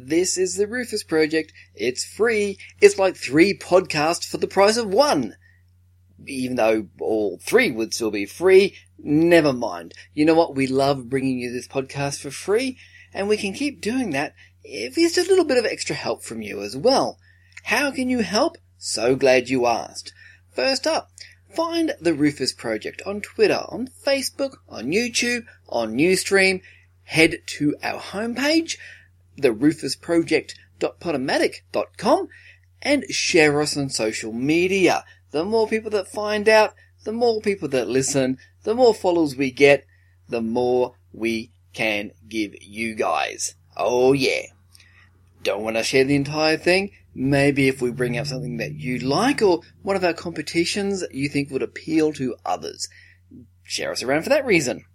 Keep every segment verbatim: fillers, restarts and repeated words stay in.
This is the Rufus Project. It's free. It's like three podcasts for the price of one. Even though all three would still be free, never mind. You know what? We love bringing you this podcast for free, and we can keep doing that if there's just a little bit of extra help from you as well. How can you help? So glad you asked. First up, find the Rufus Project on Twitter, on Facebook, on YouTube, on Newsstream. Head to our homepage, the rufus project dot podomatic dot com, and share us on social media. The more people that find out, the more people that listen, the more followers we get, the more we can give you guys. Oh yeah. Don't want to share the entire thing? Maybe if we bring up something that you like or one of our competitions that you think would appeal to others. Share us around for that reason.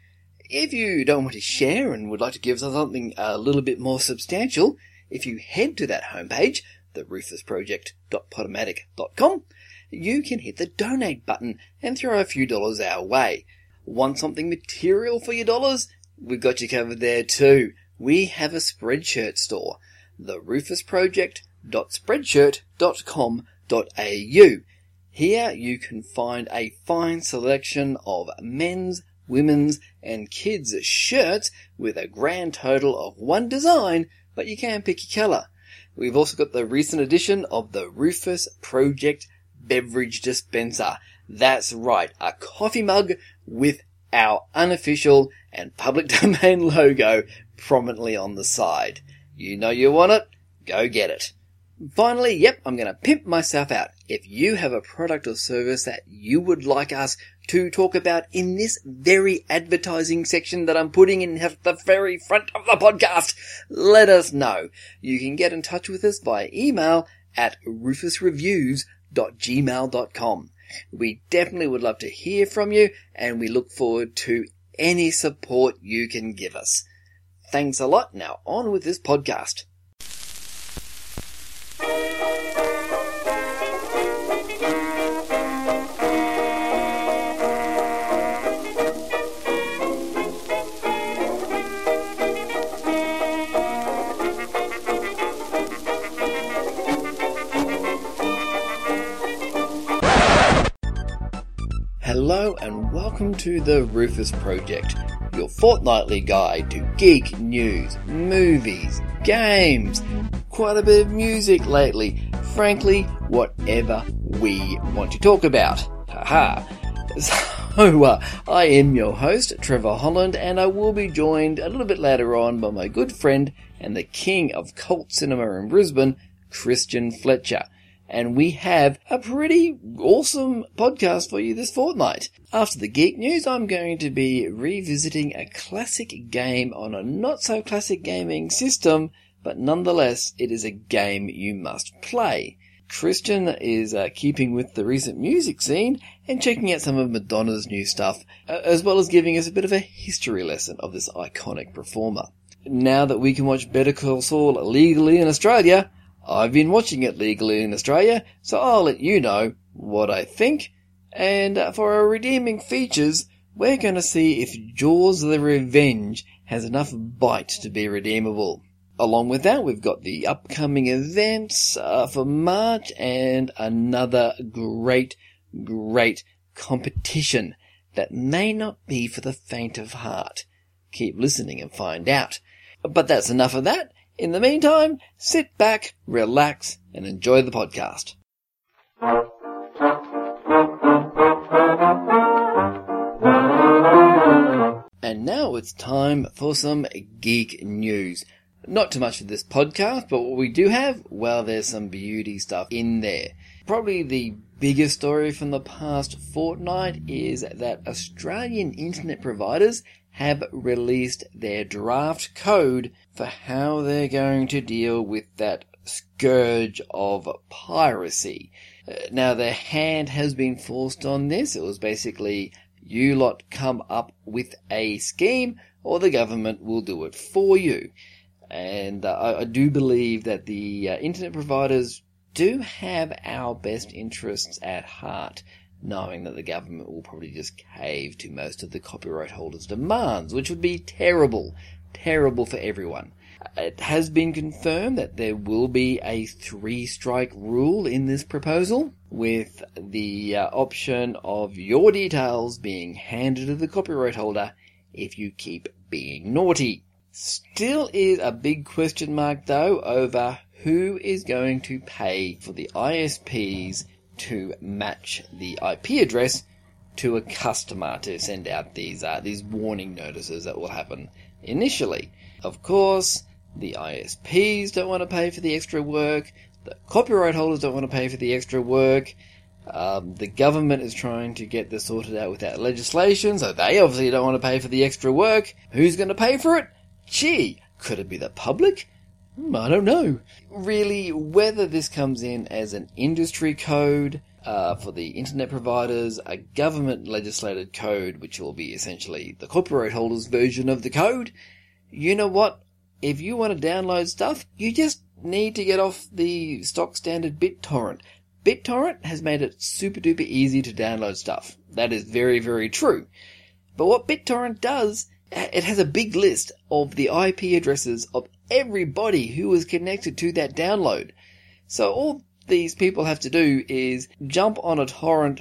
If you don't want to share and would like to give us something a little bit more substantial, if you head to that homepage, the rufus project dot podomatic dot com, you can hit the donate button and throw a few dollars our way. Want something material for your dollars? We've got you covered there too. We have a Spreadshirt store, the rufus project dot spreadshirt dot com dot a u. Here you can find a fine selection of men's, women's and kids' shirts with a grand total of one design, but you can pick your colour. We've also got the recent edition of the Rufus Project Beverage Dispenser. That's right, a coffee mug with our unofficial and public domain logo prominently on the side. You know you want it? Go get it. Finally, yep, I'm going to pimp myself out. If you have a product or service that you would like us to talk about in this very advertising section that I'm putting in the very front of the podcast, let us know. You can get in touch with us by email at rufus reviews dot gmail dot com. We definitely would love to hear from you, and we look forward to any support you can give us. Thanks a lot. Now on with this podcast. Hello and welcome to the Rufus Project, your fortnightly guide to geek news, movies, games, quite a bit of music lately, frankly, whatever we want to talk about. Haha. So, uh, I am your host, Trevor Holland, and I will be joined a little bit later on by my good friend and the king of cult cinema in Brisbane, Christian Fletcher. And we have a pretty awesome podcast for you this fortnight. After the geek news, I'm going to be revisiting a classic game on a not-so-classic gaming system, but nonetheless, it is a game you must play. Christian is uh, keeping with the recent music scene and checking out some of Madonna's new stuff, uh, as well as giving us a bit of a history lesson of this iconic performer. Now that we can watch Better Call Saul legally in Australia, I've been watching it legally in Australia, so I'll let you know what I think. And uh, for our redeeming features, we're going to see if Jaws the Revenge has enough bite to be redeemable. Along with that, we've got the upcoming events uh, for March and another great, great competition that may not be for the faint of heart. Keep listening and find out. But that's enough of that. In the meantime, sit back, relax, and enjoy the podcast. And now it's time for some geek news. Not too much for this podcast, but what we do have, well, there's some beauty stuff in there. Probably the biggest story from the past fortnight is that Australian internet providers have released their draft code for how they're going to deal with that scourge of piracy. Uh, now, their hand has been forced on this. It was basically, you lot come up with a scheme, or the government will do it for you. And uh, I, I do believe that the uh, internet providers do have our best interests at heart, knowing that the government will probably just cave to most of the copyright holders' demands, which would be terrible, terrible for everyone. It has been confirmed that there will be a three-strike rule in this proposal, with the uh, option of your details being handed to the copyright holder if you keep being naughty. Still is a big question mark, though, over who is going to pay for the I S Ps to match the I P address to a customer to send out these uh, these warning notices that will happen initially. Of course, the I S Ps don't want to pay for the extra work. The copyright holders don't want to pay for the extra work. Um, the government is trying to get this sorted out without legislation, so they obviously don't want to pay for the extra work. Who's going to pay for it? Gee, could it be the public? Hmm, I don't know. Really, whether this comes in as an industry code uh, for the internet providers, a government legislated code, which will be essentially the copyright holders' version of the code, you know what? If you want to download stuff, you just need to get off the stock standard BitTorrent. BitTorrent has made it super duper easy to download stuff. That is very, very true. But what BitTorrent does, it has a big list of the I P addresses of everybody who was connected to that download. So all these people have to do is jump on a torrent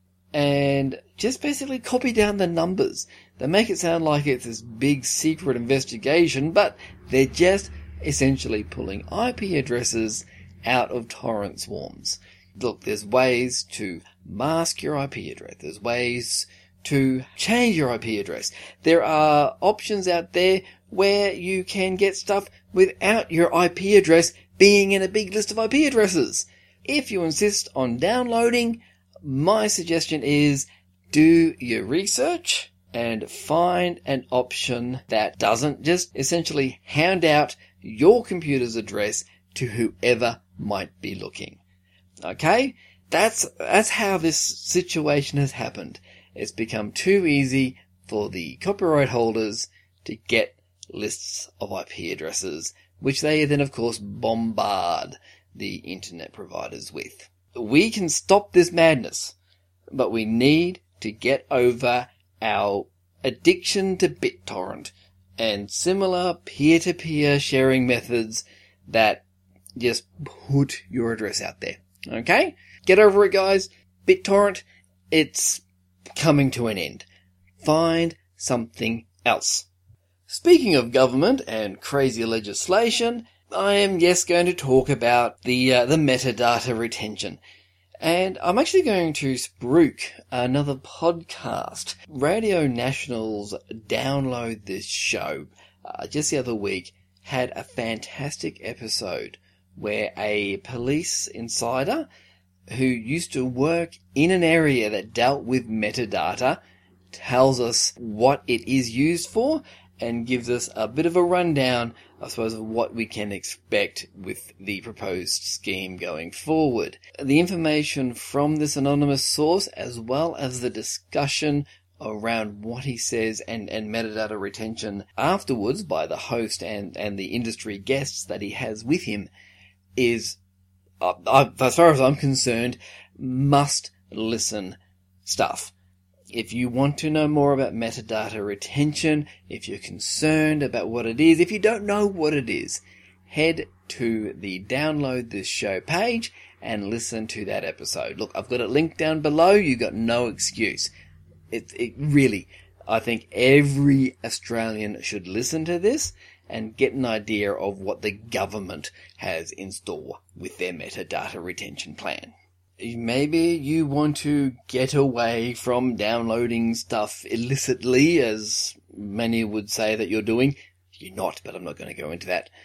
and just basically copy down the numbers. They make it sound like it's this big secret investigation, but they're just essentially pulling I P addresses out of torrent swarms. Look, there's ways to mask your I P address. There's ways to change your I P address. There are options out there where you can get stuff without your I P address being in a big list of I P addresses. If you insist on downloading, my suggestion is do your research and find an option that doesn't just essentially hand out your computer's address to whoever might be looking. Okay? That's, that's how this situation has happened. It's become too easy for the copyright holders to get lists of I P addresses, which they then of course bombard the internet providers with. We can stop this madness, but we need to get over our addiction to BitTorrent and similar peer-to-peer sharing methods that just put your address out there. Okay? Get over it, guys. BitTorrent, it's coming to an end. Find something else. Speaking of government and crazy legislation, I am yes going to talk about the uh, the metadata retention. And I'm actually going to spruik another podcast. Radio National's Download This Show, uh, just the other week, had a fantastic episode where a police insider who used to work in an area that dealt with metadata tells us what it is used for and gives us a bit of a rundown, I suppose, of what we can expect with the proposed scheme going forward. The information from this anonymous source, as well as the discussion around what he says and, and metadata retention afterwards by the host and, and the industry guests that he has with him, is, uh, uh, as far as I'm concerned, must listen stuff. If you want to know more about metadata retention, if you're concerned about what it is, if you don't know what it is, head to the Download This Show page and listen to that episode. Look, I've got it linked down below. You got no excuse. It, it really, I think every Australian should listen to this and get an idea of what the government has in store with their metadata retention plan. Maybe you want to get away from downloading stuff illicitly, as many would say that you're doing. You're not, but I'm not going to go into that.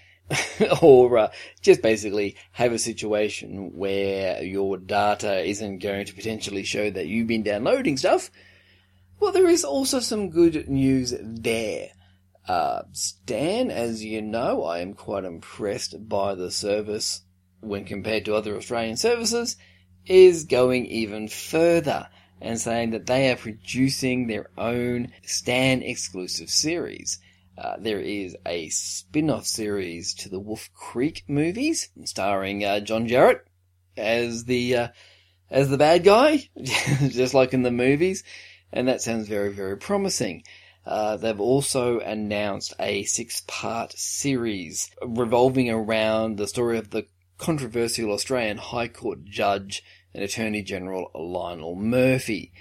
or uh, just basically have a situation where your data isn't going to potentially show that you've been downloading stuff. Well, there is also some good news there. Uh, Stan, as you know, I am quite impressed by the service when compared to other Australian services, is going even further and saying that they are producing their own Stan exclusive series. Uh, there is a spin-off series to the Wolf Creek movies, starring uh, John Jarratt as the uh, as the bad guy, just like in the movies, and that sounds very, very promising. Uh, they've also announced a six-part series revolving around the story of the controversial Australian High Court judge and Attorney General Lionel Murphy,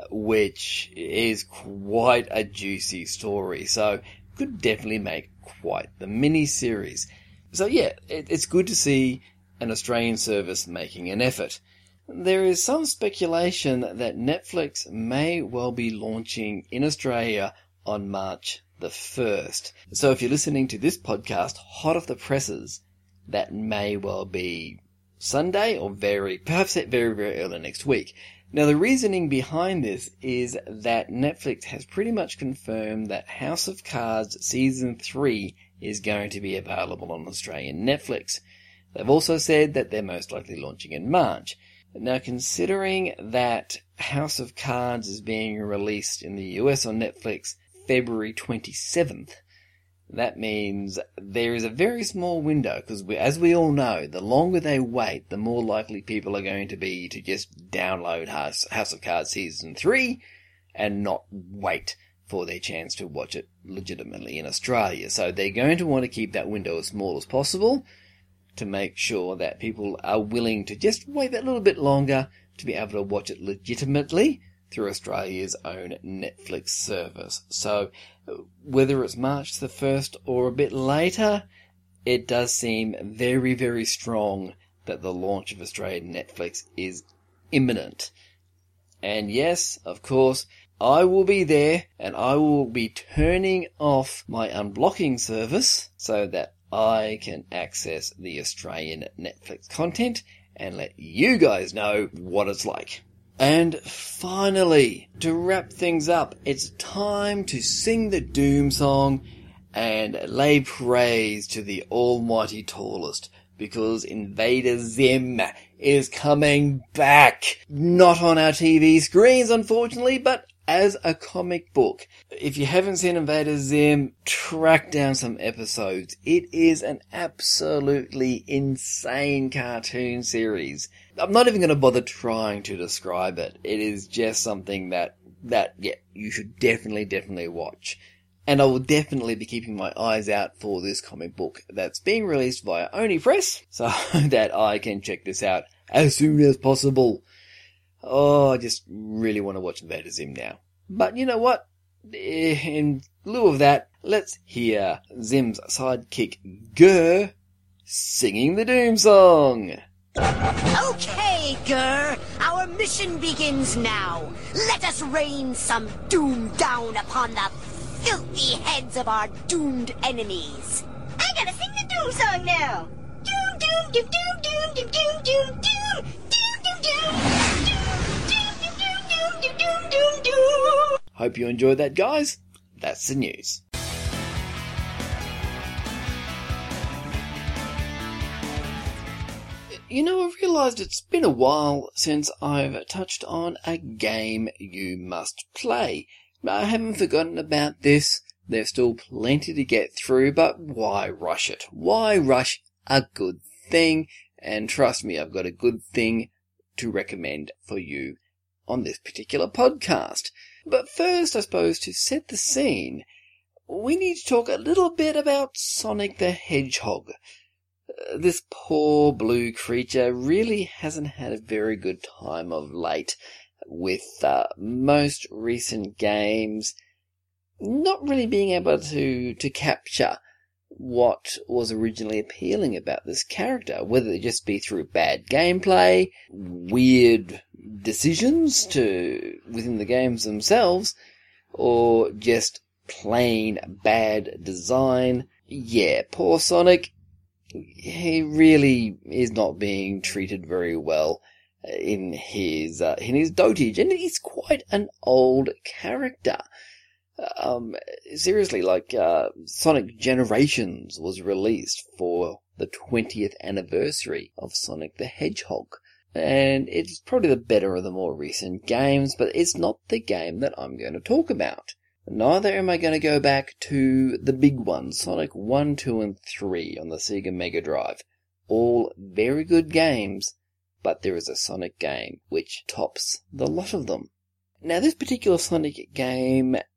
which is quite a juicy story. So could definitely make quite the mini-series. So yeah, it, it's good to see an Australian service making an effort. There is some speculation that Netflix may well be launching in Australia on March the first. So if you're listening to this podcast hot off the presses, that may well be Sunday or very, perhaps very, very early next week. Now the reasoning behind this is that Netflix has pretty much confirmed that House of Cards Season three is going to be available on Australian Netflix. They've also said that they're most likely launching in March. Now, considering that House of Cards is being released in the U S on Netflix February twenty-seventh, that means there is a very small window, because we, as we all know, the longer they wait, the more likely people are going to be to just download House, House of Cards Season three and not wait for their chance to watch it legitimately in Australia. So they're going to want to keep that window as small as possible, to make sure that people are willing to just wait that little bit longer to be able to watch it legitimately through Australia's own Netflix service. So whether it's March the first or a bit later, it does seem very, very strong that the launch of Australian Netflix is imminent. And yes, of course, I will be there, and I will be turning off my unblocking service so that I can access the Australian Netflix content and let you guys know what it's like. And finally, to wrap things up, it's time to sing the Doom song and lay praise to the almighty tallest, because Invader Zim is coming back. Not on our T V screens, unfortunately, but as a comic book. If you haven't seen Invader Zim, track down some episodes. It is an absolutely insane cartoon series. I'm not even going to bother trying to describe it. It is just something that, that, yeah, you should definitely, definitely watch. And I will definitely be keeping my eyes out for this comic book that's being released via Oni Press, so that I can check this out as soon as possible. Oh, I just really want to watch Invader Zim now. But you know what? In lieu of that, let's hear Zim's sidekick, Gurr, singing the Doom song. Okay, Gurr, our mission begins now. Let us rain some doom down upon the filthy heads of our doomed enemies. I gotta sing the doom song now. Doom, doom, doom, doom, doom, doom, doom, doom, doom, doom, doom, doom. Hope you enjoyed that, guys. That's the news. You know, I've realised it's been a while since I've touched on a game you must play. I haven't forgotten about this. There's still plenty to get through, but why rush it? Why rush a good thing? And trust me, I've got a good thing to recommend for you on this particular podcast. But first, I suppose, to set the scene, we need to talk a little bit about Sonic the Hedgehog. Uh, this poor blue creature really hasn't had a very good time of late, with uh, most recent games not really being able to, to capture what was originally appealing about this character, whether it just be through bad gameplay, weird decisions to within the games themselves, or just plain bad design. Yeah, poor Sonic, he really is not being treated very well in his uh, in his dotage, and he's quite an old character. Um, seriously, like, uh, Sonic Generations was released for the twentieth anniversary of Sonic the Hedgehog. And it's probably the better of the more recent games, but it's not the game that I'm going to talk about. Neither am I going to go back to the big ones, Sonic one, two, and three on the Sega Mega Drive. All very good games, but there is a Sonic game which tops the lot of them. Now, this particular Sonic game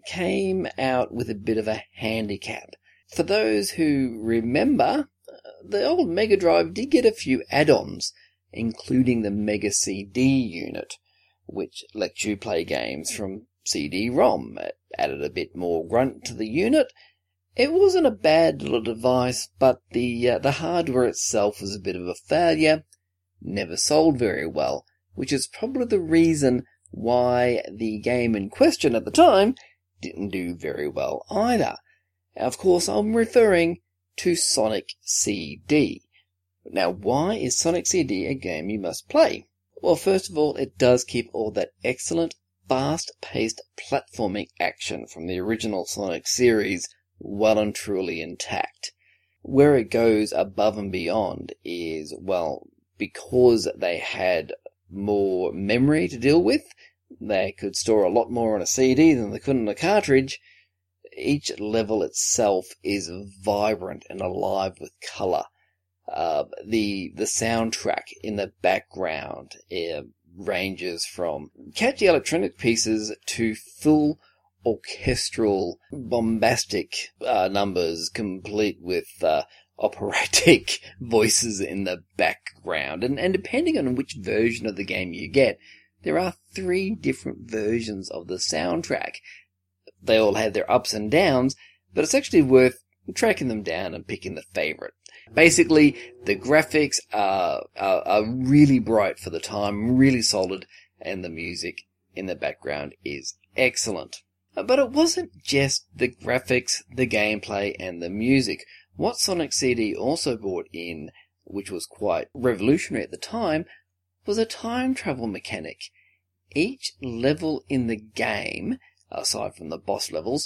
came out with a bit of a handicap. For those who remember, the old Mega Drive did get a few add-ons, including the Mega C D unit, which lets you play games from C D ROM. It added a bit more grunt to the unit. It wasn't a bad little device, but the uh, the hardware itself was a bit of a failure, never sold very well, which is probably the reason why the game in question at the time didn't do very well either. Of course, I'm referring to Sonic C D. Now, why is Sonic C D a game you must play? Well, first of all, it does keep all that excellent, fast-paced platforming action from the original Sonic series well and truly intact. Where it goes above and beyond is, well, because they had more memory to deal with, they could store a lot more on a C D than they could on a cartridge. Each level itself is vibrant and alive with colour. Uh, the the soundtrack in the background uh, ranges from catchy electronic pieces to full orchestral, bombastic uh, numbers, complete with uh, operatic voices in the background. And, and depending on which version of the game you get, there are three different versions of the soundtrack. They all have their ups and downs, but it's actually worth tracking them down and picking the favourite. Basically, the graphics are, are, are really bright for the time, really solid, and the music in the background is excellent. But it wasn't just the graphics, the gameplay, and the music. What Sonic C D also brought in, which was quite revolutionary at the time, was a time travel mechanic. Each level in the game, aside from the boss levels,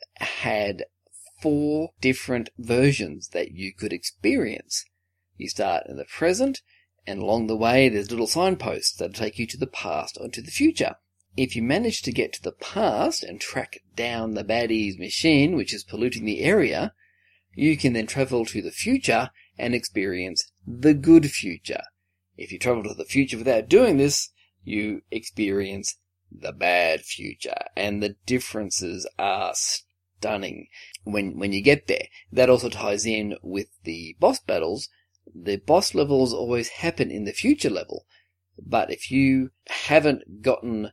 had four different versions that you could experience. You start in the present, and along the way there's little signposts that take you to the past or to the future. If you manage to get to the past and track down the baddie's machine, which is polluting the area, you can then travel to the future and experience the good future. If you travel to the future without doing this, you experience the bad future, and the differences are stunning when when you get there. That also ties in with the boss battles. The boss levels always happen in the future level, but if you haven't gotten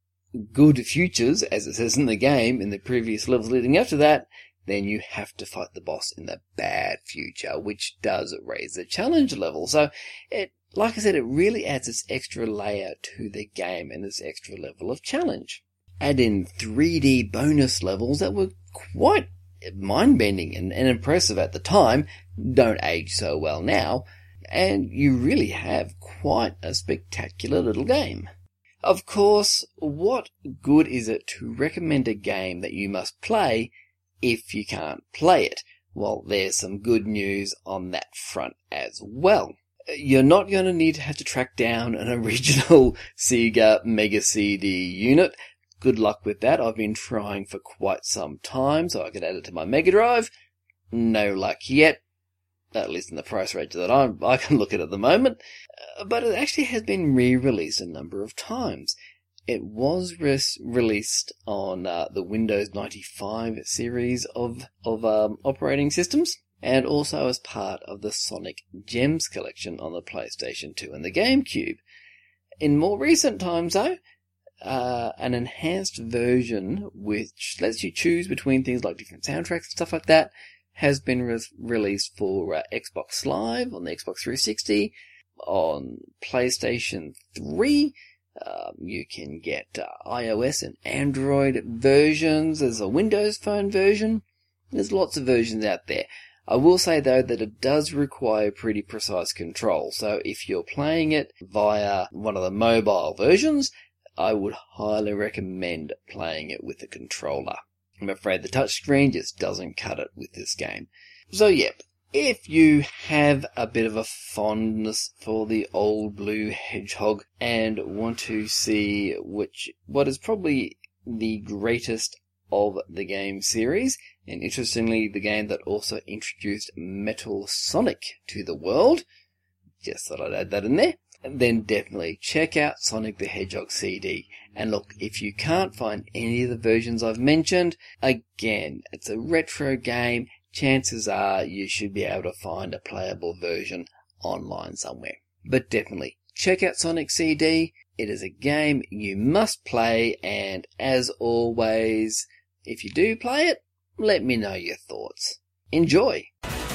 good futures, as it says in the game, in the previous levels leading up to that, then you have to fight the boss in the bad future, which does raise the challenge level. So, it, like I said, it really adds this extra layer to the game and this extra level of challenge. Add in three D bonus levels that were quite mind-bending and, and impressive at the time, don't age so well now, and you really have quite a spectacular little game. Of course, what good is it to recommend a game that you must play if you can't play it? Well, there's some good news on that front as well. You're not going to need to have to track down an original Sega Mega C D unit. Good luck with that. I've been trying for quite some time so I could add it to my Mega Drive. No luck yet, at least in the price range that I'm, I can look at at the moment. Uh, but it actually has been re-released a number of times. It was res- released on uh, the Windows ninety-five series of, of um, operating systems, and also as part of the Sonic Gems collection on the PlayStation two and the GameCube. In more recent times, though, uh, an enhanced version which lets you choose between things like different soundtracks and stuff like that has been re- released for uh, Xbox Live, on the Xbox three sixty, on PlayStation three. Um, you can get uh, iOS and Android versions. There's a Windows Phone version. There's lots of versions out there. I will say, though, that it does require pretty precise control. So if you're playing it via one of the mobile versions, I would highly recommend playing it with a controller. I'm afraid the touchscreen just doesn't cut it with this game. So, yep. If you have a bit of a fondness for the old blue hedgehog and want to see which what is probably the greatest of the game series, and interestingly the game that also introduced Metal Sonic to the world, just thought I'd add that in there, then definitely check out Sonic the Hedgehog C D. And look, if you can't find any of the versions I've mentioned, again, it's a retro game. Chances are you should be able to find a playable version online somewhere. But definitely, check out Sonic C D. It is a game you must play, and as always, if you do play it, let me know your thoughts. Enjoy!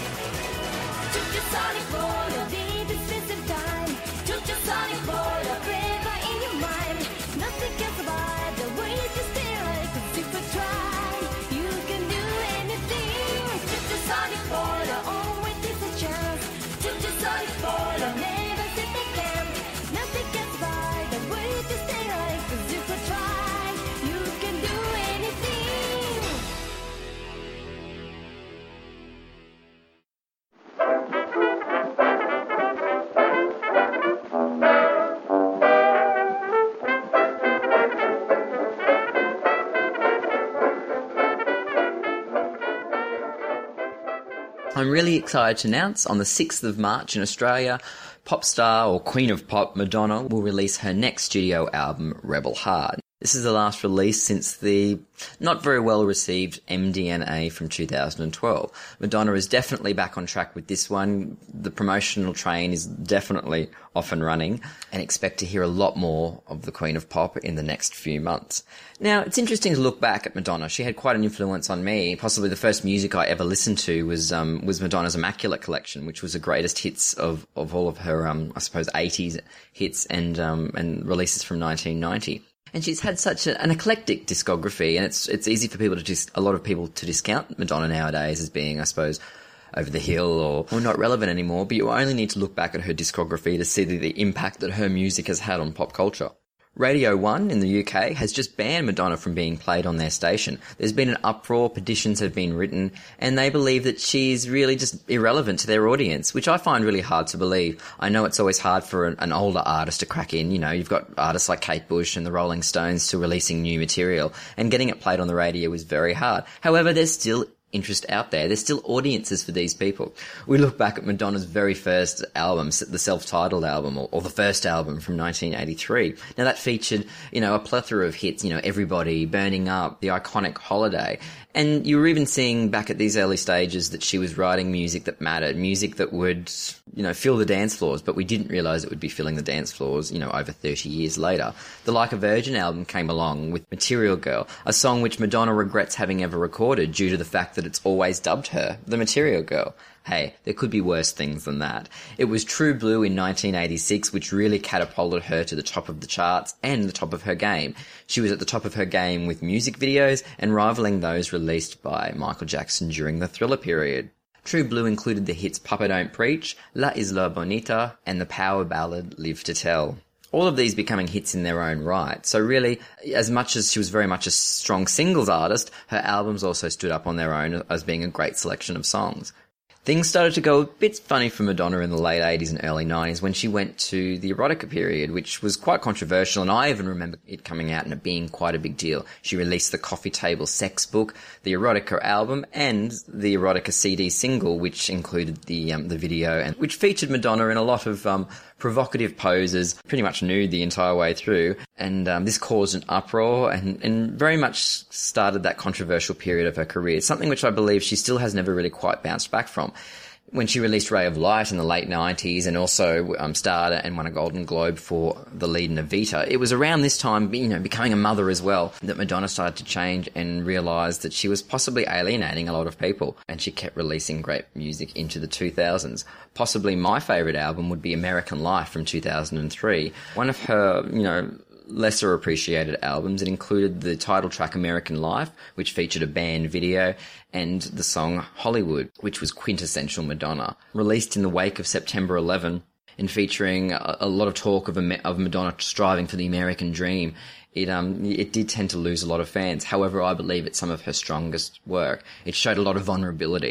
I'm really excited to announce on the sixth of March in Australia, pop star or queen of pop Madonna will release her next studio album, Rebel Heart. This is the last release since the not very well received M D N A from two thousand twelve. Madonna is definitely back on track with this one. The promotional train is definitely off and running, and expect to hear a lot more of the Queen of Pop in the next few months. Now, it's interesting to look back at Madonna. She had quite an influence on me. Possibly the first music I ever listened to was um, was Madonna's Immaculate Collection, which was the greatest hits of, of all of her, um, I suppose, eighties hits and um, and releases from nineteen ninety. And she's had such a, an eclectic discography, and it's it's easy for people to dis- a lot of people to discount Madonna nowadays as being, I suppose, over the hill or, or not relevant anymore. But you only need to look back at her discography to see the, the impact that her music has had on pop culture. Radio one in the U K has just banned Madonna from being played on their station. There's been an uproar, petitions have been written, and they believe that she's really just irrelevant to their audience, which I find really hard to believe. I know it's always hard for an, an older artist to crack in. You know, you've got artists like Kate Bush and the Rolling Stones still releasing new material, and getting it played on the radio is very hard. However, there's still interest out there. There's still audiences for these people. We look back at Madonna's very first album, the self-titled album, or, or the first album from nineteen eighty-three. Now that featured, you know, a plethora of hits, you know, Everybody, Burning Up, the iconic Holiday. And you were even seeing back at these early stages that she was writing music that mattered, music that would, you know, fill the dance floors, but we didn't realise it would be filling the dance floors, you know, over thirty years later. The Like a Virgin album came along with Material Girl, a song which Madonna regrets having ever recorded due to the fact that it's always dubbed her the Material Girl. Hey, there could be worse things than that. It was True Blue in nineteen eighty-six which really catapulted her to the top of the charts and the top of her game. She was at the top of her game with music videos and rivaling those released by Michael Jackson during the Thriller period. True Blue included the hits Papa Don't Preach, La Isla Bonita, and the power ballad Live to Tell. All of these becoming hits in their own right. So really, as much as she was very much a strong singles artist, her albums also stood up on their own as being a great selection of songs. Things started to go a bit funny for Madonna in the late eighties and early nineties when she went to the erotica period, which was quite controversial, and I even remember it coming out and it being quite a big deal. She released the Coffee Table Sex book, the erotica album, and the erotica C D single, which included the um, the video, and which featured Madonna in a lot of um, provocative poses, pretty much nude the entire way through, and um, this caused an uproar and, and very much started that controversial period of her career, something which I believe she still has never really quite bounced back from. When she released Ray of Light in the late nineties and also um, starred and won a Golden Globe for the lead in Evita, it was around this time, you know, becoming a mother as well, that Madonna started to change and realised that she was possibly alienating a lot of people, and she kept releasing great music into the two thousands. Possibly my favourite album would be American Life from two thousand three. One of her, you know, lesser appreciated albums. It included the title track American Life, which featured a band video, and the song Hollywood, which was quintessential Madonna. Released in the wake of September eleventh and featuring a, a lot of talk of, a, of Madonna striving for the American dream, it um it did tend to lose a lot of fans. However, I believe it's some of her strongest work. It showed a lot of vulnerability.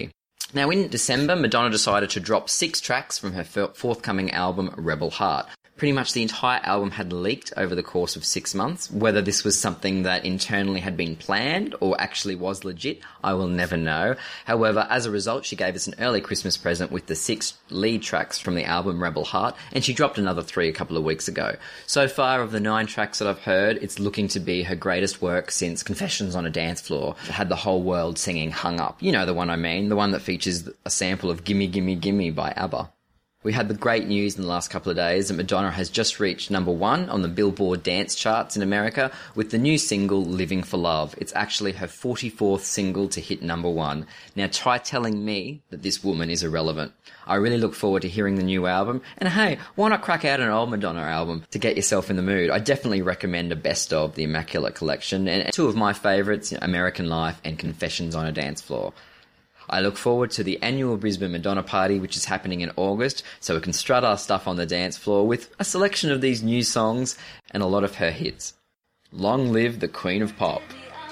Now, in December, Madonna decided to drop six tracks from her forthcoming album, Rebel Heart. Pretty much the entire album had leaked over the course of six months. Whether this was something that internally had been planned or actually was legit, I will never know. However, as a result, she gave us an early Christmas present with the six lead tracks from the album Rebel Heart, and she dropped another three a couple of weeks ago. So far, of the nine tracks that I've heard, it's looking to be her greatest work since Confessions on a Dance Floor. It had the whole world singing Hung Up. You know the one I mean, the one that features a sample of Gimme Gimme Gimme by ABBA. We had the great news in the last couple of days that Madonna has just reached number one on the Billboard dance charts in America with the new single Living for Love. It's actually her forty-fourth single to hit number one. Now try telling me that this woman is irrelevant. I really look forward to hearing the new album. And hey, why not crack out an old Madonna album to get yourself in the mood? I definitely recommend a best of the Immaculate Collection and two of my favourites, American Life and Confessions on a Dance Floor. I look forward to the annual Brisbane Madonna Party, which is happening in August, so we can strut our stuff on the dance floor with a selection of these new songs and a lot of her hits. Long live the Queen of Pop.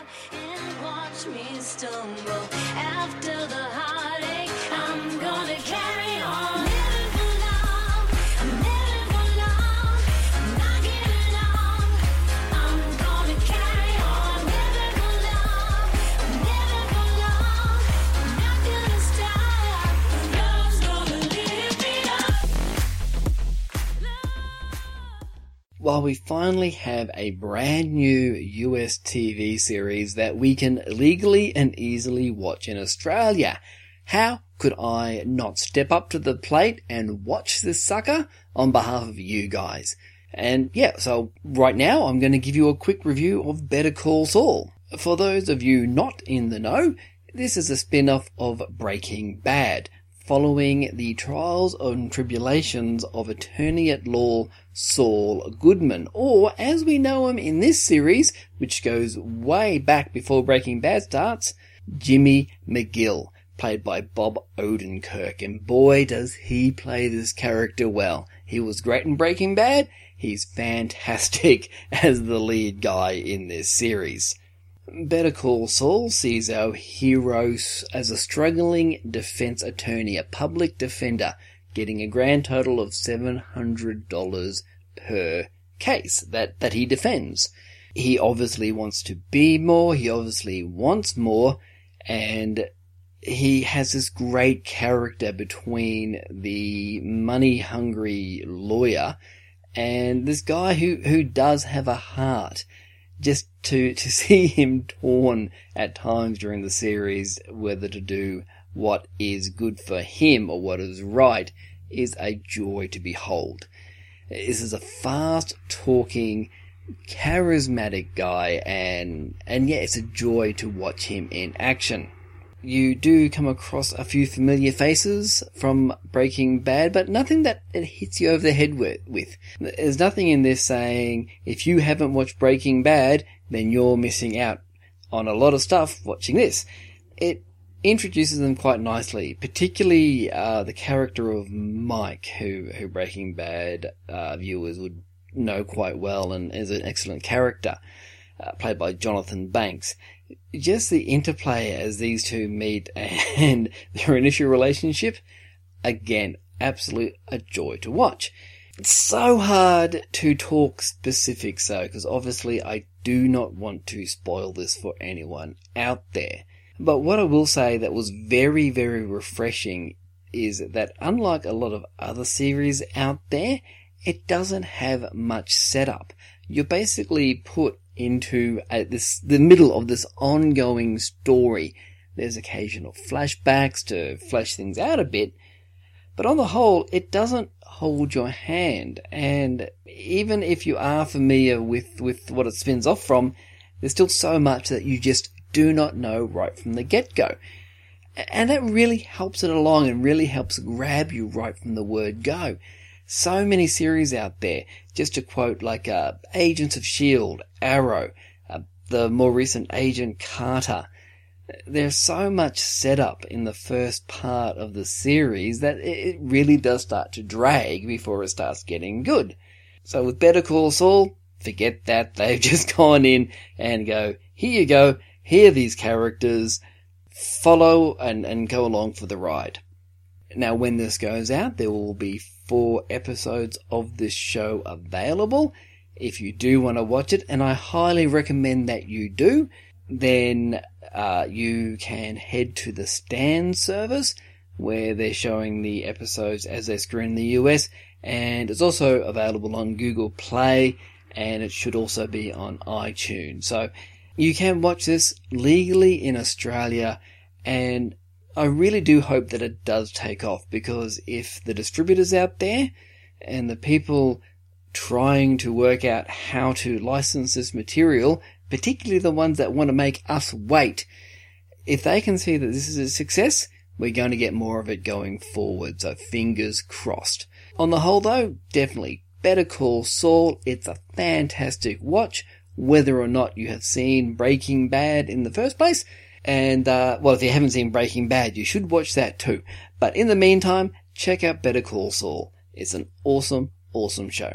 While we finally have a brand new U S T V series that we can legally and easily watch in Australia, how could I not step up to the plate and watch this sucker on behalf of you guys? And yeah, so right now I'm going to give you a quick review of Better Call Saul. For those of you not in the know, this is a spin-off of Breaking Bad, following the trials and tribulations of attorney-at-law Saul Goodman, or as we know him in this series, which goes way back before Breaking Bad starts, Jimmy McGill, played by Bob Odenkirk. And boy, does he play this character well. He was great in Breaking Bad. He's fantastic as the lead guy in this series. Better Call Saul sees our hero as a struggling defense attorney, a public defender, getting a grand total of seven hundred dollars per case that, that he defends. He obviously wants to be more, he obviously wants more, and he has this great character between the money-hungry lawyer and this guy who, who does have a heart. Just to, to see him torn at times during the series whether to do what is good for him or what is right is a joy to behold. This is a fast-talking, charismatic guy, and, and yeah, it's a joy to watch him in action. You do come across a few familiar faces from Breaking Bad, but nothing that it hits you over the head with. with. There's nothing in this saying, if you haven't watched Breaking Bad, then you're missing out on a lot of stuff watching this. It introduces them quite nicely, particularly uh, the character of Mike, who, who Breaking Bad uh, viewers would know quite well and is an excellent character, uh, played by Jonathan Banks. Just the interplay as these two meet and their initial relationship, again, absolute a joy to watch. It's so hard to talk specifics though, because obviously I do not want to spoil this for anyone out there. But what I will say that was very, very refreshing is that unlike a lot of other series out there, it doesn't have much setup. You're basically put into uh, this the middle of this ongoing story. There's occasional flashbacks to flesh things out a bit, but on the whole, it doesn't hold your hand. And even if you are familiar with, with what it spins off from, there's still so much that you just do not know right from the get-go. And that really helps it along and really helps grab you right from the word go. So many series out there, just to quote like uh, Agents of S H I E L D, Arrow, uh, the more recent Agent Carter. There's so much setup in the first part of the series that it really does start to drag before it starts getting good. So with Better Call Saul, forget that. They've just gone in and go, here you go, here are these characters, follow and, and go along for the ride. Now, when this goes out, there will be four episodes of this show available. If you do want to watch it, and I highly recommend that you do, then uh, you can head to the Stan service, where they're showing the episodes as they screen in the U S, and it's also available on Google Play, and it should also be on iTunes. So you can watch this legally in Australia, and I really do hope that it does take off, because if the distributors out there and the people trying to work out how to license this material, particularly the ones that want to make us wait, if they can see that this is a success, we're going to get more of it going forward, so fingers crossed. On the whole though, definitely Better Call Saul. It's a fantastic watch, whether or not you have seen Breaking Bad in the first place. And, uh, well, if you haven't seen Breaking Bad, you should watch that too. But in the meantime, check out Better Call Saul. It's an awesome, awesome show.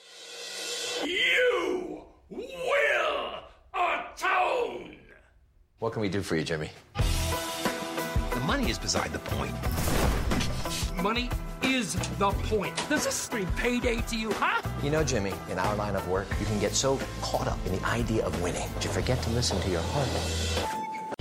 You will atone! What can we do for you, Jimmy? The money is beside the point. Money is the point. Does this scream payday to you, huh? You know, Jimmy, in our line of work, you can get so caught up in the idea of winning that you forget to listen to your heart.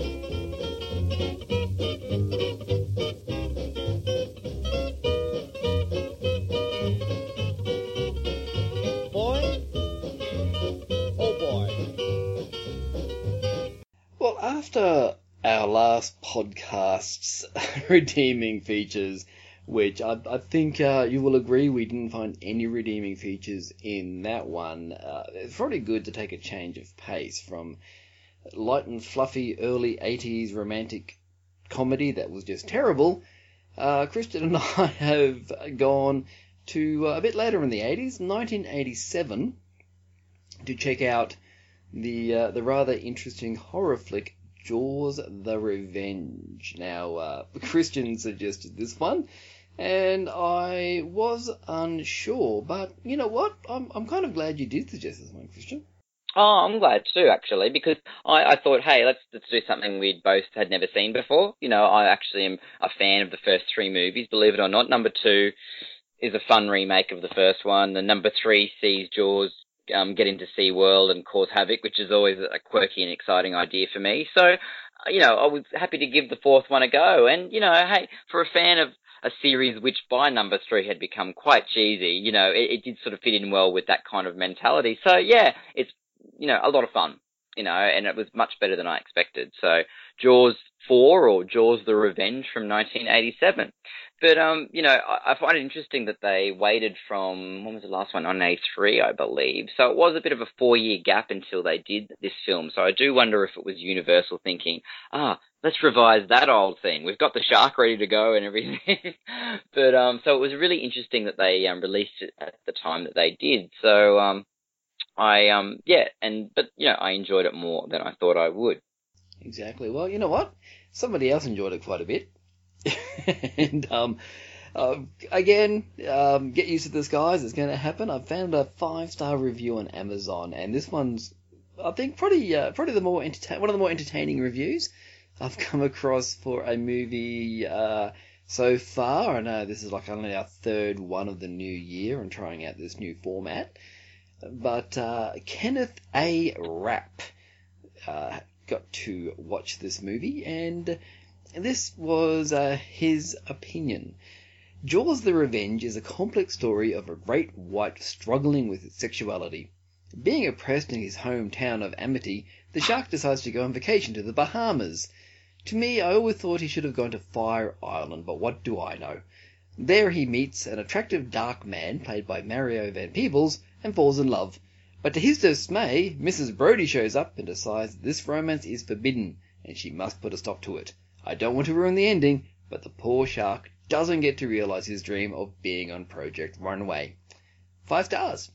After our last podcast's redeeming features, which I, I think uh, you will agree we didn't find any redeeming features in that one, uh, it's probably good to take a change of pace from light and fluffy early eighties romantic comedy that was just terrible. Uh, Christian and I have gone to uh, a bit later in the eighties, nineteen eighty-seven, to check out the uh, the rather interesting horror flick Jaws the Revenge. Now, uh, Christian suggested this one, and I was unsure, but you know what? I'm I'm kind of glad you did suggest this one, Christian. Oh, I'm glad too, actually, because I, I thought, hey, let's let's do something we both had never seen before. You know, I actually am a fan of the first three movies, believe it or not. Number two is a fun remake of the first one. The number three sees Jaws Um, get into SeaWorld and cause havoc, which is always a quirky and exciting idea for me. So, you know, I was happy to give the fourth one a go. And, you know, hey, for a fan of a series which by number three had become quite cheesy, you know, it, it did sort of fit in well with that kind of mentality. So, yeah, it's, you know, a lot of fun, you know, and it was much better than I expected. So, Jaws four or Jaws the Revenge from nineteen eighty-seven. But, um, you know, I, I find it interesting that they waited from, when was the last one? nineteen eighty-three, I believe. So it was a bit of a four-year gap until they did this film. So I do wonder if it was Universal thinking, ah, let's revise that old thing. We've got the shark ready to go and everything. But, um, so it was really interesting that they, um, released it at the time that they did. So, um, I, um, yeah, and, but, you know, I enjoyed it more than I thought I would. Exactly. Well, you know what? Somebody else enjoyed it quite a bit. and, um, uh, again, um, get used to this, guys. It's going to happen. I found a five-star review on Amazon, and this one's, I think, pretty, uh, probably the more entertain- one of the more entertaining reviews I've come across for a movie, uh, so far. I know this is like only our third one of the new year and trying out this new format. But, uh, Kenneth A. Rapp, uh, got to watch this movie, and this was uh, his opinion. Jaws the Revenge is a complex story of a great white struggling with its sexuality. Being oppressed in his hometown of Amity, the shark decides to go on vacation to the Bahamas. To me, I always thought he should have gone to Fire Island, but what do I know? There he meets an attractive dark man, played by Mario Van Peebles, and falls in love. But to his dismay, Missus Brody shows up and decides that this romance is forbidden, and she must put a stop to it. I don't want to ruin the ending, but the poor shark doesn't get to realize his dream of being on Project Runway. Five stars.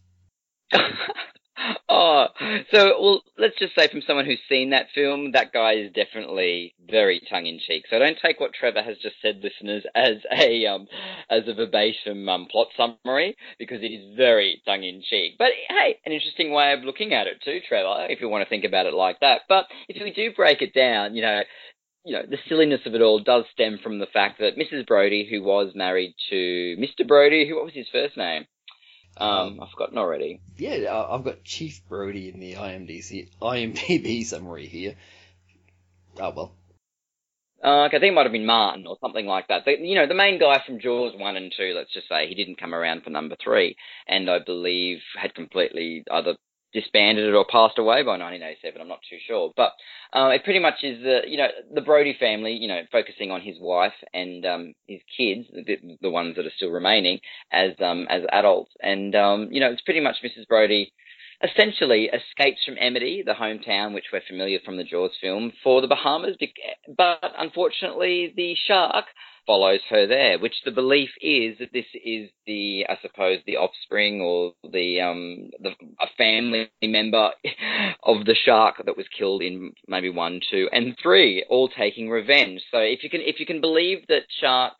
Oh, so, well, let's just say from someone who's seen that film, that guy is definitely very tongue-in-cheek. So don't take what Trevor has just said, listeners, as a um, as a verbatim um, plot summary, because it is very tongue-in-cheek. But, hey, an interesting way of looking at it too, Trevor, if you want to think about it like that. But if we do break it down, you know, you know, the silliness of it all does stem from the fact that Missus Brody, who was married to Mister Brody, who, what was his first name? Um, I've forgotten already. Yeah, I've got Chief Brody in the I M D B summary here. Oh, well. Uh, I think it might have been Martin or something like that. The, you know, the main guy from Jaws one and two, let's just say, he didn't come around for number three, and I believe had completely either disbanded it or passed away by nineteen eighty-seven. I'm not too sure. But uh, it pretty much is, the you know, the Brody family, you know, focusing on his wife and um, his kids, the, the ones that are still remaining, as um, as adults. And, um, you know, it's pretty much Missus Brody essentially escapes from Amity, the hometown, which we're familiar from the Jaws film, for the Bahamas. But unfortunately, the shark follows her there, which the belief is that this is the, I suppose, the offspring or the, um, the a family member of the shark that was killed in maybe one, two, and three, all taking revenge. So if you can, if you can believe that sharks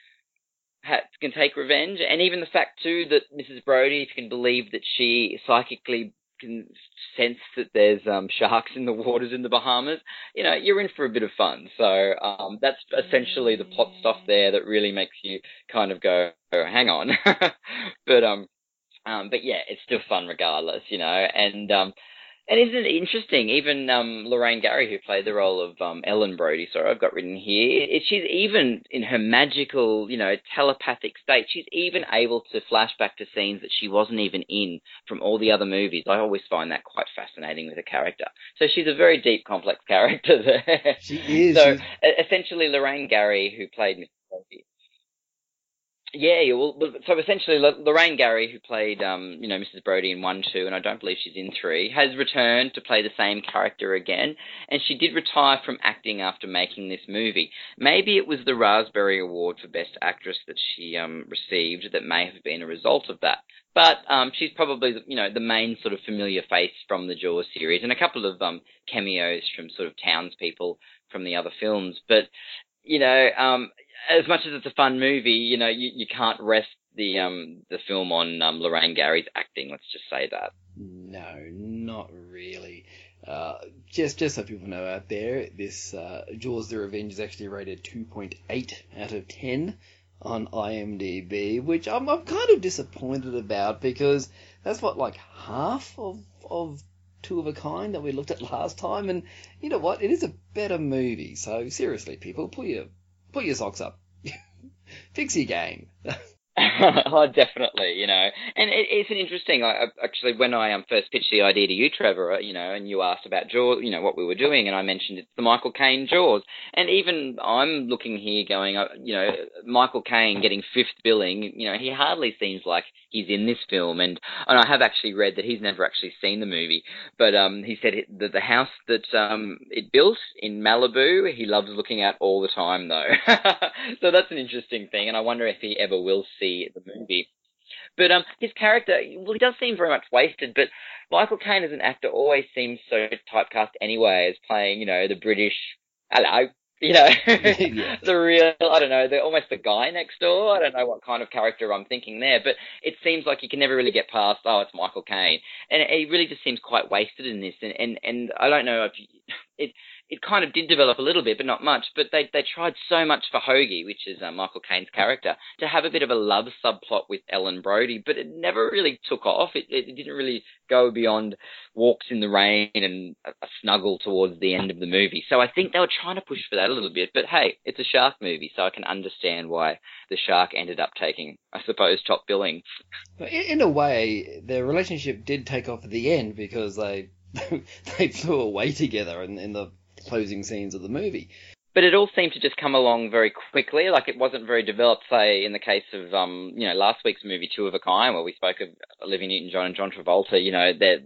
can take revenge, and even the fact too that Missus Brody, if you can believe that she psychically can sense that there's um, sharks in the waters in the Bahamas, you know, you're in for a bit of fun. So um, that's essentially the plot stuff there that really makes you kind of go, oh, hang on. but um, um, but yeah, it's still fun regardless, you know, and um. And isn't it interesting, even um, Lorraine Gary, who played the role of um, Ellen Brody, sorry, I've got written here, it, she's even, in her magical, you know, telepathic state, she's even able to flash back to scenes that she wasn't even in from all the other movies. I always find that quite fascinating with a character. So she's a very deep, complex character there. She is. So essentially, Lorraine Gary, who played Miss Brody, Yeah, yeah, well, so essentially Lorraine Gary, who played, um, you know, Missus Brody in one, two, and I don't believe she's in three, has returned to play the same character again, and she did retire from acting after making this movie. Maybe it was the Raspberry Award for Best Actress that she um, received that may have been a result of that. But um, she's probably, you know, the main sort of familiar face from the Jaws series, and a couple of um, cameos from sort of townspeople from the other films. But, you know, um, as much as it's a fun movie, you know, you, you can't rest the um the film on um, Lorraine Gary's acting. Let's just say that. No, not really. Uh, just just so people know out there, this uh, Jaws: The Revenge is actually rated two point eight out of ten on I M D B, which I'm I'm kind of disappointed about because that's what like half of of Two of a Kind that we looked at last time, and you know what? It is a better movie. So seriously, people, put your Put your socks up. Fix your game. Oh, definitely, you know, and it, it's an interesting. I, actually, when I um, first pitched the idea to you, Trevor, you know, and you asked about Jaws, you know, what we were doing, and I mentioned it's the Michael Caine Jaws, and even I'm looking here, going, uh, you know, Michael Caine getting fifth billing. You know, he hardly seems like he's in this film, and and I have actually read that he's never actually seen the movie, but um, he said that the house that um it built in Malibu, he loves looking at all the time, though. So that's an interesting thing, and I wonder if he ever will see the movie. But um, his character, well, he does seem very much wasted, but Michael Caine as an actor always seems so typecast anyway, as playing, you know, the British, hello, you know, yeah. The real, I don't know, the almost the guy next door. I don't know what kind of character I'm thinking there, but it seems like you can never really get past, oh, it's Michael Caine. And it, it really just seems quite wasted in this, and, and, and I don't know if you, it, it kind of did develop a little bit, but not much. But they they tried so much for Hoagie, which is uh, Michael Caine's character, to have a bit of a love subplot with Ellen Brody, but it never really took off. It, it didn't really go beyond walks in the rain and a, a snuggle towards the end of the movie. So I think they were trying to push for that a little bit. But hey, it's a shark movie, so I can understand why the shark ended up taking, I suppose, top billing. In, in a way, their relationship did take off at the end because they they flew away together in, in the closing scenes of the movie. But it all seemed to just come along very quickly. Like, it wasn't very developed, say, in the case of, um, you know, last week's movie, Two of a Kind, where we spoke of Olivia Newton-John and John Travolta, you know, they're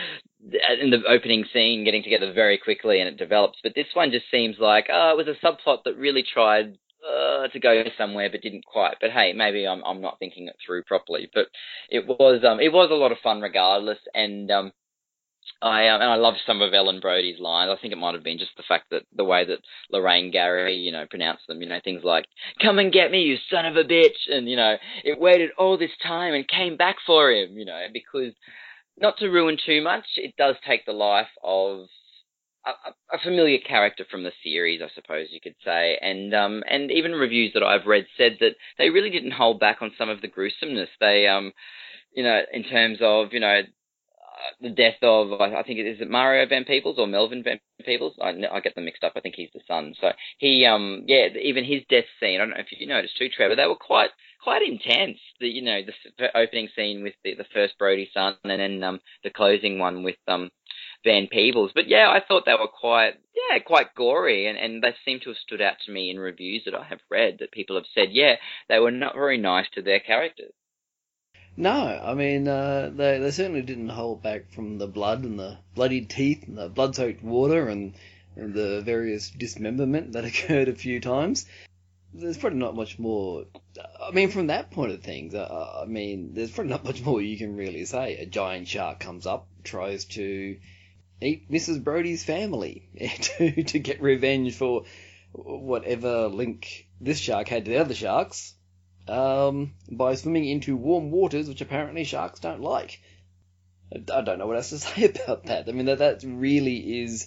in the opening scene getting together very quickly and it develops. But this one just seems like, oh, it was a subplot that really tried uh, to go somewhere but didn't quite. But hey, maybe I'm I'm not thinking it through properly. But it was um it was a lot of fun regardless, and um I um, and I loved some of Ellen Brody's lines. I think it might have been just the fact that the way that Lorraine Gary, you know, pronounced them, you know, things like, come and get me, you son of a bitch, and, you know, it waited all this time and came back for him, you know, because, not to ruin too much, it does take the life of a, a familiar character from the series, I suppose you could say. And um, and even reviews that I've read said that they really didn't hold back on some of the gruesomeness. They, um, you know, in terms of, you know, the death of, I think it is it Mario Van Peebles or Melvin Van Peebles. I, I get them mixed up. I think he's the son. So he, um, yeah, even his death scene. I don't know if you noticed too, Trevor. They were quite, quite intense. The, you know, the opening scene with the, the first Brody son, and then um, the closing one with um, Van Peebles. But yeah, I thought they were quite, yeah, quite gory, and and they seem to have stood out to me in reviews that I have read. That people have said, yeah, they were not very nice to their characters. No, I mean, uh, they, they certainly didn't hold back from the blood and the bloodied teeth and the blood-soaked water and, and the various dismemberment that occurred a few times. There's probably not much more, I mean, from that point of things, uh, I mean, there's probably not much more you can really say. A giant shark comes up, tries to eat Missus Brody's family to, to get revenge for whatever link this shark had to the other sharks. Um, by swimming into warm waters, which apparently sharks don't like. I don't know what else to say about that. I mean, that that really is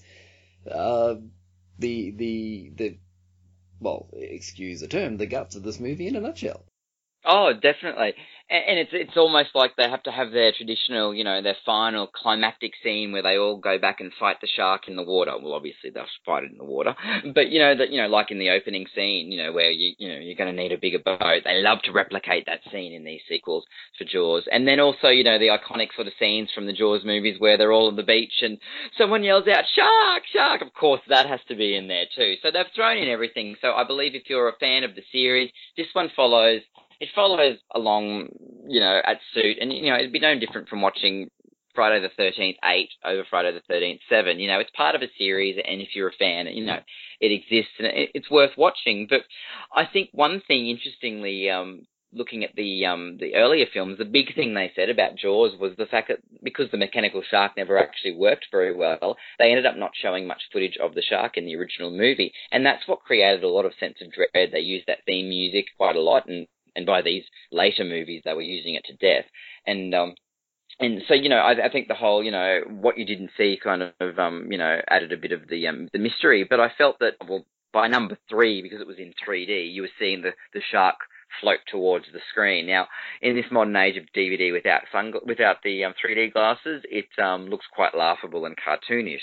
uh, the the the well, excuse the term, the guts of this movie in a nutshell. Oh, definitely. And, and it's it's almost like they have to have their traditional, you know, their final climactic scene where they all go back and fight the shark in the water. Well, obviously they'll fight it in the water, but you know that you know, like in the opening scene, you know, where you you know you're going to need a bigger boat. They love to replicate that scene in these sequels for Jaws, and then also you know the iconic sort of scenes from the Jaws movies where they're all on the beach and someone yells out "Shark, shark!" Of course, that has to be in there too. So they've thrown in everything. So I believe if you're a fan of the series, this one follows. It follows along, you know, at suit, and you know it'd be no different from watching Friday the thirteenth eight over Friday the thirteenth seven. You know, it's part of a series, and if you're a fan, you know, it exists and it, it's worth watching. But I think one thing, interestingly, um, looking at the um, the earlier films, the big thing they said about Jaws was the fact that because the mechanical shark never actually worked very well, they ended up not showing much footage of the shark in the original movie, and that's what created a lot of sense of dread. They used that theme music quite a lot, and And by these later movies, they were using it to death. And um, and so, you know, I, I think the whole, you know, what you didn't see kind of, um, you know, added a bit of the um, the mystery. But I felt that, well, by number three, because it was in three D, you were seeing the, the shark float towards the screen. Now, in this modern age of D V D without sun, without the um, three D glasses, it um, looks quite laughable and cartoonish.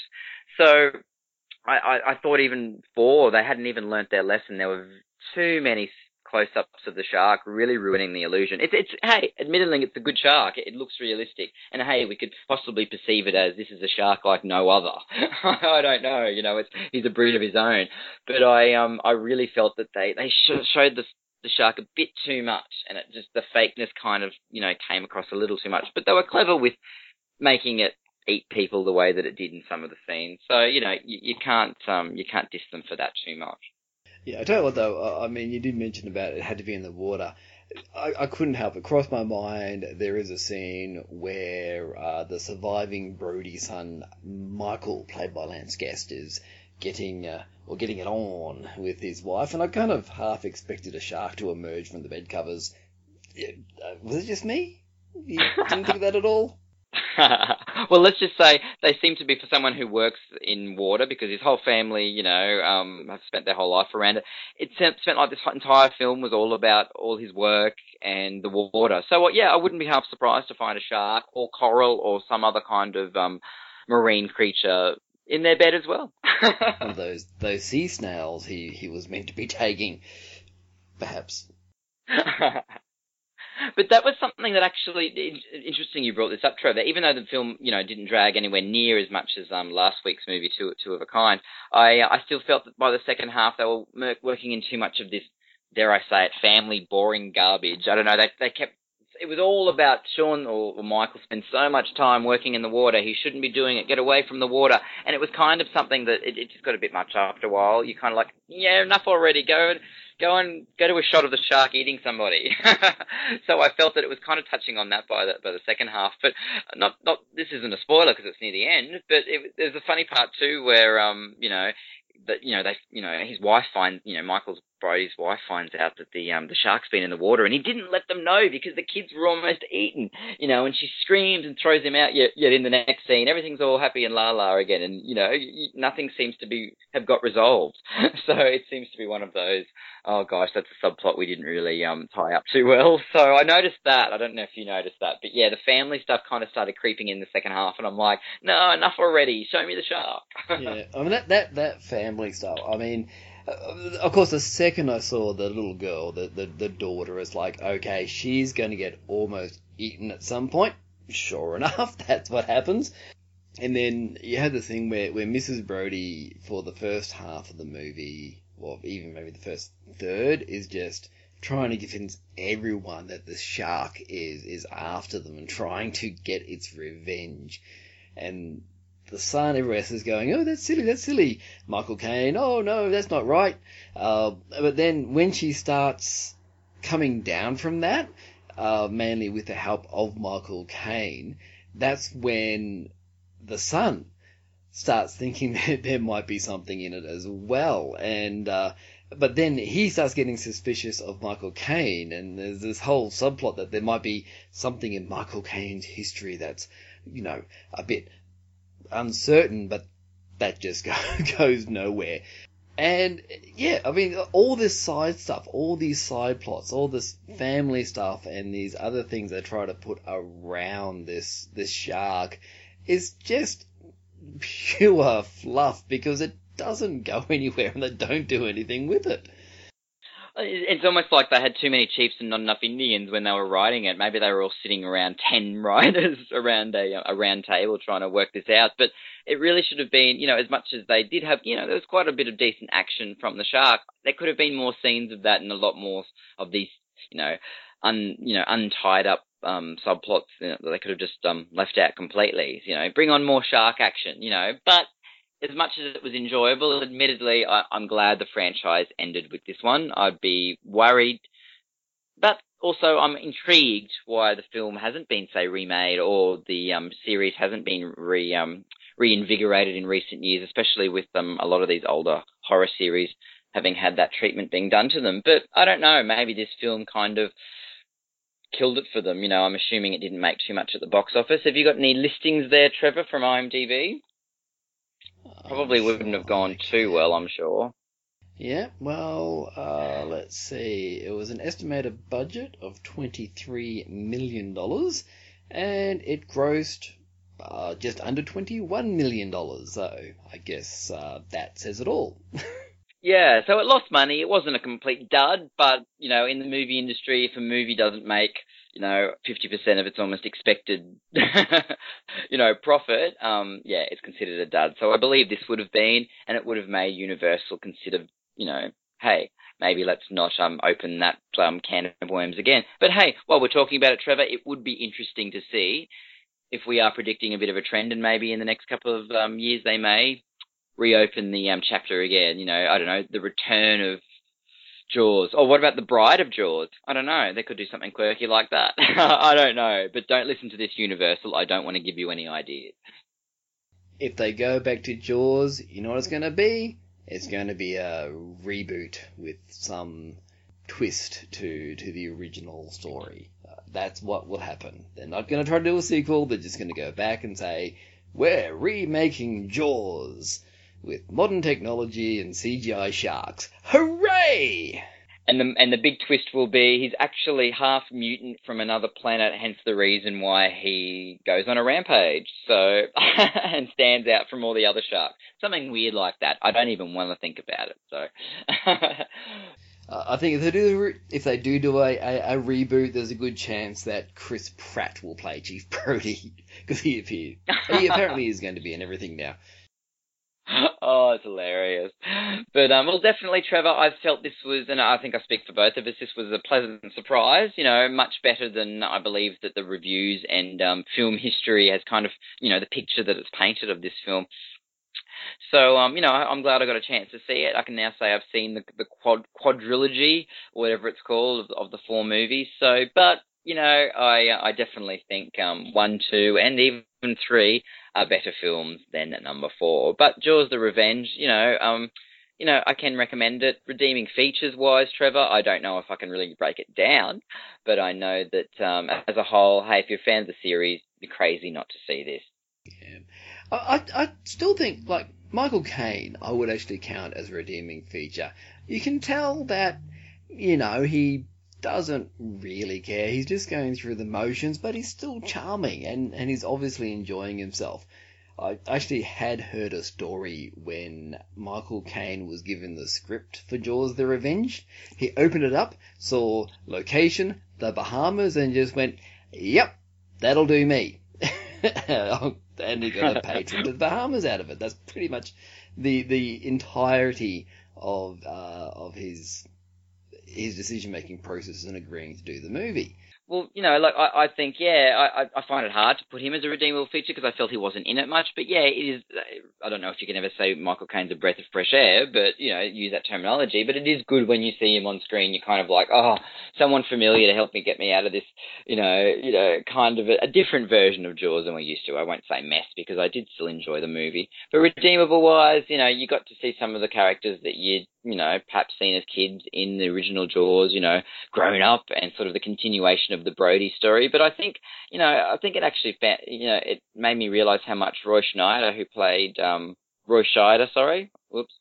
So I, I, I thought even four, they hadn't even learnt their lesson. There were too many close-ups of the shark, really ruining the illusion. It's, it's, hey, admittedly, it's a good shark. It, it looks realistic. And hey, we could possibly perceive it as this is a shark like no other. I don't know, you know, it's, he's a breed of his own. But I, um, I really felt that they, they sh- showed the, the shark a bit too much, and it just, the fakeness kind of, you know, came across a little too much. But they were clever with making it eat people the way that it did in some of the scenes. So, you know, you, you can't, um, you can't diss them for that too much. Yeah, I tell you what though, I mean, you did mention about it had to be in the water. I, I couldn't help it. Crossed my mind, there is a scene where uh, the surviving Brody son, Michael, played by Lance Guest, is getting, uh, or getting it on with his wife, and I kind of half expected a shark to emerge from the bed covers. Yeah, uh, was it just me? You didn't think of that at all? Well, let's just say they seem to be for someone who works in water, because his whole family, you know, um, have spent their whole life around it. It spent like this entire film was all about all his work and the water. So, yeah, I wouldn't be half surprised to find a shark or coral or some other kind of um, marine creature in their bed as well. One of those those sea snails he, he was meant to be taking, perhaps. But that was something that actually, interesting you brought this up, Trevor. Even though the film, you know, didn't drag anywhere near as much as um, last week's movie, Two, Two of a Kind, I I still felt that by the second half they were working in too much of this, dare I say it, family boring garbage. I don't know, they they kept, it was all about Sean or, or Michael spends so much time working in the water, he shouldn't be doing it, get away from the water. And it was kind of something that it, it just got a bit much after a while. You kind of like, yeah, enough already, go and Go and go to a shot of the shark eating somebody. So I felt that it was kind of touching on that by the by the second half. But not not this isn't a spoiler because it's near the end. But it, there's a funny part too where um you know that, you know, they, you know, his wife finds, you know, Michael's Brody's wife finds out that the um the shark's been in the water, and he didn't let them know because the kids were almost eaten, you know, and she screams and throws him out. Yet, yet in the next scene, everything's all happy and la la again, and you know, nothing seems to be have got resolved. So it seems to be one of those. Oh gosh, that's a subplot we didn't really um tie up too well. So I noticed that. I don't know if you noticed that, but yeah, the family stuff kind of started creeping in the second half, and I'm like, no, enough already. Show me the shark. Yeah, I mean that that that family stuff. I mean. Uh, of course, the second I saw the little girl, the, the, the daughter, it's like, okay, she's going to get almost eaten at some point. Sure enough, that's what happens. And then you had the thing where, where Missus Brody, for the first half of the movie, or even maybe the first third, is just trying to convince everyone that the shark is, is after them and trying to get its revenge. And the son, everyone else is going, oh, that's silly, that's silly. Michael Caine, oh, no, that's not right. Uh, but then when she starts coming down from that, uh, mainly with the help of Michael Caine, that's when the son starts thinking that there might be something in it as well. And, uh, but then he starts getting suspicious of Michael Caine, and there's this whole subplot that there might be something in Michael Caine's history that's, you know, a bit uncertain, but that just go, goes nowhere. And yeah, I mean, all this side stuff, all these side plots, all this family stuff, and these other things they try to put around this this shark is just pure fluff because it doesn't go anywhere and they don't do anything with it. It's almost like they had too many chiefs and not enough Indians when they were writing it. Maybe they were all sitting around ten writers around a, a round table trying to work this out. But it really should have been, you know, as much as they did have, you know, there was quite a bit of decent action from the shark. There could have been more scenes of that and a lot more of these, you know, un, you know, untied up um, subplots you know, that they could have just um, left out completely. You know, bring on more shark action, you know, but. As much as it was enjoyable, admittedly, I, I'm glad the franchise ended with this one. I'd be worried, but also I'm intrigued why the film hasn't been, say, remade or the um, series hasn't been re um, reinvigorated in recent years, especially with um, a lot of these older horror series having had that treatment being done to them. But I don't know, maybe this film kind of killed it for them. You know, I'm assuming it didn't make too much at the box office. Have you got any listings there, Trevor, from IMDb? Probably wouldn't have gone too well, I'm sure. Yeah, well, uh, let's see. It was an estimated budget of twenty-three million dollars, and it grossed uh, just under twenty-one million dollars. So I guess uh, that says it all. Yeah, so it lost money. It wasn't a complete dud, but, you know, in the movie industry, if a movie doesn't make, you know, fifty percent of its almost expected, you know, profit, um, yeah, it's considered a dud. So I believe this would have been, and it would have made Universal consider, you know, hey, maybe let's not um open that um can of worms again. But hey, while we're talking about it, Trevor, it would be interesting to see if we are predicting a bit of a trend, and maybe in the next couple of um, years they may reopen the um, chapter again. You know, I don't know, the return of Jaws. Or what about the Bride of Jaws? I don't know. They could do something quirky like that. I don't know. But don't listen to this, Universal. I don't want to give you any ideas. If they go back to Jaws, you know what it's going to be? It's going to be a reboot with some twist to, to the original story. Uh, that's what will happen. They're not going to try to do a sequel. They're just going to go back and say, we're remaking Jaws with modern technology and C G I sharks. Hooray! And the and the big twist will be he's actually half mutant from another planet, hence the reason why he goes on a rampage. So and stands out from all the other sharks. Something weird like that. I don't even want to think about it. So uh, I think if they do if they do do a, a, a reboot, there's a good chance that Chris Pratt will play Chief Brody because he appeared. He apparently is going to be in everything now. Oh, it's hilarious. But, um, well, definitely, Trevor, I felt this was, and I think I speak for both of us, this was a pleasant surprise, you know, much better than I believe that the reviews and um, film history has kind of, you know, the picture that it's painted of this film. So, um, you know, I'm glad I got a chance to see it. I can now say I've seen the, the quad, quadrilogy, or whatever it's called, of, of the four movies. So, but, you know, I I definitely think um, one, two, and even three are better films than number four. But Jaws the Revenge, you know, um, you know, I can recommend it. Redeeming features-wise, Trevor, I don't know if I can really break it down, but I know that um, as a whole, hey, if you're a fan of the series, you're crazy not to see this. Yeah. I, I, I still think, like, Michael Caine, I would actually count as a redeeming feature. You can tell that, you know, he doesn't really care. He's just going through the motions, but he's still charming, and, and he's obviously enjoying himself. I actually had heard a story when Michael Caine was given the script for Jaws the Revenge. He opened it up, saw location, the Bahamas, and just went, yep, that'll do me. And he got a pay trip to the Bahamas out of it. That's pretty much the the entirety of uh, of his his decision making process in agreeing to do the movie. Well, you know, like I, I think, yeah, I, I find it hard to put him as a redeemable feature because I felt he wasn't in it much. But yeah, it is. I don't know if you can ever say Michael Caine's a breath of fresh air, but you know, use that terminology. But it is good when you see him on screen. You're kind of like, oh, someone familiar to help me get me out of this. You know, you know, kind of a, a different version of Jaws than we're used to. I won't say mess because I did still enjoy the movie. But redeemable wise, you know, you got to see some of the characters that you you know, perhaps seen as kids in the original Jaws, you know, grown up and sort of the continuation of the Brody story. But I think, you know, I think it actually, you know, it made me realise how much Roy Schneider, who played, um, Roy Scheider, sorry, whoops,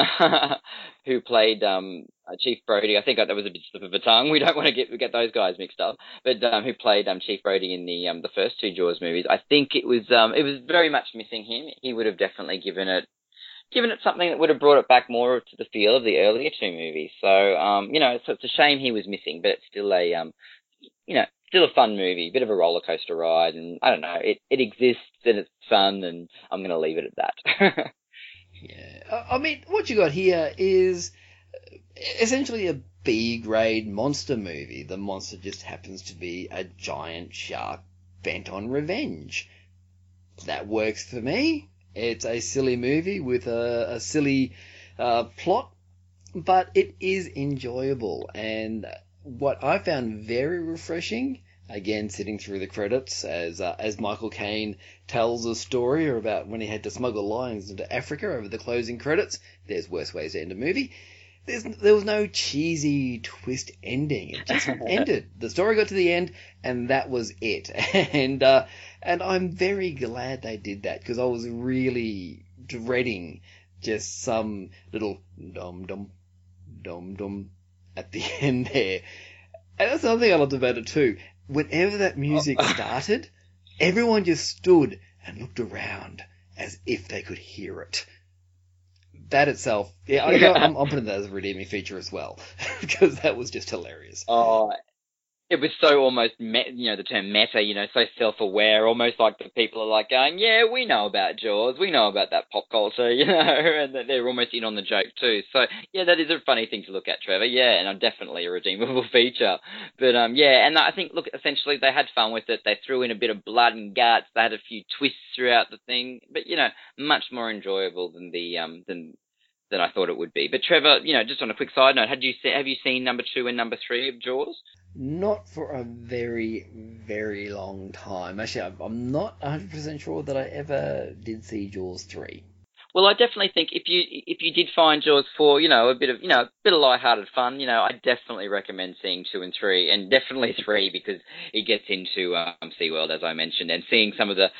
who played, um, Chief Brody. I think that was a bit slip of a tongue. We don't want to get, get those guys mixed up. But, um, who played, um, Chief Brody in the, um, the first two Jaws movies. I think it was, um, it was very much missing him. He would have definitely given it, given it something that would have brought it back more to the feel of the earlier two movies. So, um, you know, so it's a shame he was missing, but it's still a, um, you know, still a fun movie, a bit of a roller coaster ride, and I don't know, it, it exists and it's fun, and I'm going to leave it at that. Yeah, I mean, what you got here is essentially a B-grade monster movie. The monster just happens to be a giant shark bent on revenge. That works for me. It's a silly movie with a, a silly uh, plot, but it is enjoyable. And what I found very refreshing, again, sitting through the credits as uh, as Michael Caine tells a story about when he had to smuggle lions into Africa over the closing credits. There's worse ways to end a movie. There's, there was no cheesy twist ending. It just ended. The story got to the end, and that was it. And uh, and I'm very glad they did that, because I was really dreading just some little dum dum dum dum at the end there. And that's another thing I loved about it too. Whenever that music started, everyone just stood and looked around as if they could hear it. That itself, yeah, I, I'm, I'm putting that as a redeeming feature as well, because that was just hilarious. Oh, it was so almost, me- you know, the term meta, you know, so self-aware, almost like the people are like going, yeah, we know about Jaws, we know about that pop culture, you know, and they're almost in on the joke too. So, yeah, that is a funny thing to look at, Trevor, yeah, and definitely a redeemable feature. But, um, yeah, and I think, look, essentially they had fun with it. They threw in a bit of blood and guts. They had a few twists throughout the thing, but, you know, much more enjoyable than the, um, than, than I thought it would be. But Trevor, you know, just on a quick side note, had you se- have you seen number two and number three of Jaws? Not for a very, very long time. Actually, I'm not one hundred percent sure that I ever did see Jaws three. Well, I definitely think if you if you did find Jaws four, you know, a bit of you know a bit of lighthearted fun, you know, I definitely recommend seeing two and three, and definitely three because it gets into um, SeaWorld, as I mentioned, and seeing some of the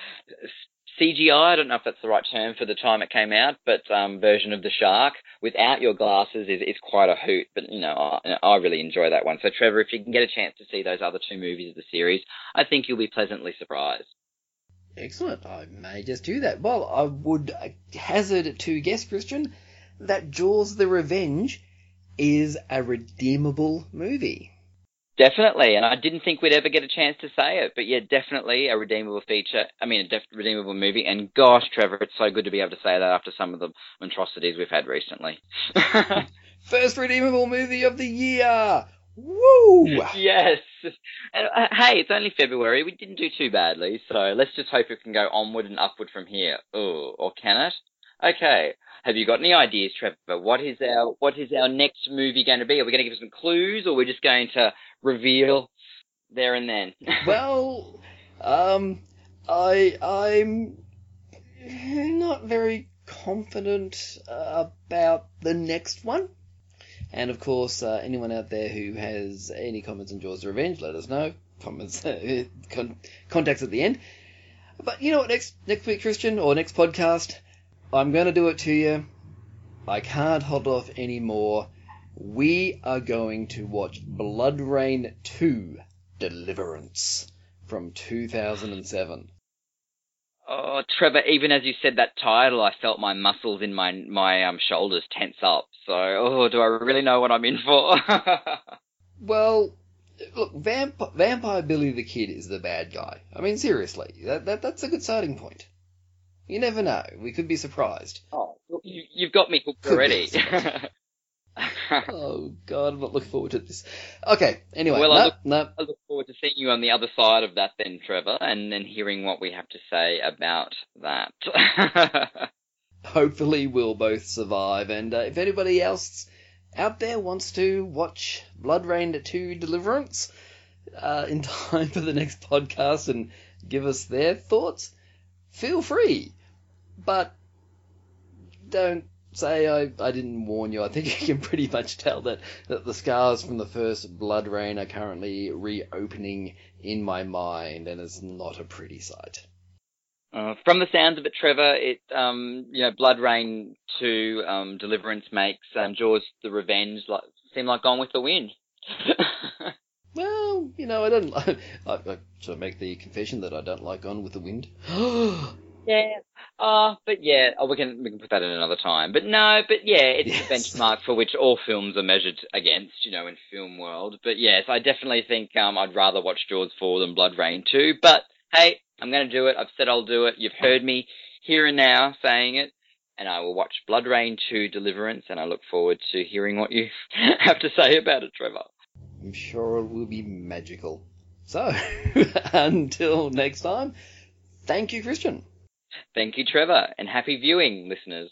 C G I, I don't know if that's the right term for the time it came out, but um, version of the shark without your glasses is, is quite a hoot. But, you know, I, I really enjoy that one. So, Trevor, if you can get a chance to see those other two movies of the series, I think you'll be pleasantly surprised. Excellent. I may just do that. Well, I would hazard to guess, Christian, that Jaws the Revenge is a redeemable movie. Definitely, and I didn't think we'd ever get a chance to say it, but yeah, definitely a redeemable feature, I mean a def- redeemable movie, and gosh, Trevor, it's so good to be able to say that after some of the monstrosities we've had recently. First redeemable movie of the year! Woo! Yes! And, uh, hey, it's only February, we didn't do too badly, so let's just hope it can go onward and upward from here. Ooh, or can it? Okay. Have you got any ideas, Trevor? What is our what is our next movie going to be? Are we going to give some clues, or are we just going to reveal there and then? Well, um, I I'm not very confident uh, about the next one. And of course, uh, anyone out there who has any comments on Jaws: The Revenge, let us know. Comments, uh, con- contacts at the end. But you know what? Next next week, Christian, or next podcast, I'm going to do it to you. I can't hold off anymore. We are going to watch Blood Rain two: Deliverance from two thousand seven. Oh, Trevor, even as you said that title, I felt my muscles in my my um shoulders tense up. So, oh, do I really know what I'm in for? Well, look, Vamp- Vampire Billy the Kid is the bad guy. I mean, seriously, that, that that's a good starting point. You never know. We could be surprised. Oh, you, you've got me hooked Could already. Oh, God, I'm not looking forward to this. Okay, anyway, well, no, I, look, no. I look forward to seeing you on the other side of that then, Trevor, and then hearing what we have to say about that. Hopefully we'll both survive, and uh, if anybody else out there wants to watch Blood Rain two: Deliverance uh, in time for the next podcast and give us their thoughts, feel free. But don't say I, I didn't warn you. I think you can pretty much tell that, that the scars from the first Blood Rain are currently reopening in my mind, and it's not a pretty sight. Uh, from the sounds of it, Trevor, it um, you know, Blood Rain two um, Deliverance makes um, Jaws: The Revenge like, seem like Gone with the Wind. Well, you know, I don't. I, I should I make the confession that I don't like Gone with the Wind. Yeah, uh, but yeah, oh, we can we can put that in another time. But no, but yeah, it's Yes. the benchmark for which all films are measured against, you know, in film world. But yes, I definitely think um, I'd rather watch Jaws four than Blood Rain two. But hey, I'm going to do it. I've said I'll do it. You've heard me here and now saying it, and I will watch Blood Rain two: Deliverance, and I look forward to hearing what you have to say about it, Trevor. I'm sure it will be magical. So, until next time, thank you, Christian. Thank you, Trevor, and happy viewing, listeners.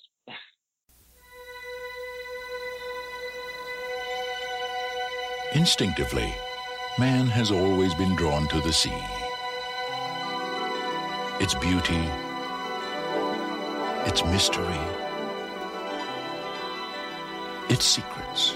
Instinctively, man has always been drawn to the sea. Its beauty, its mystery, its secrets.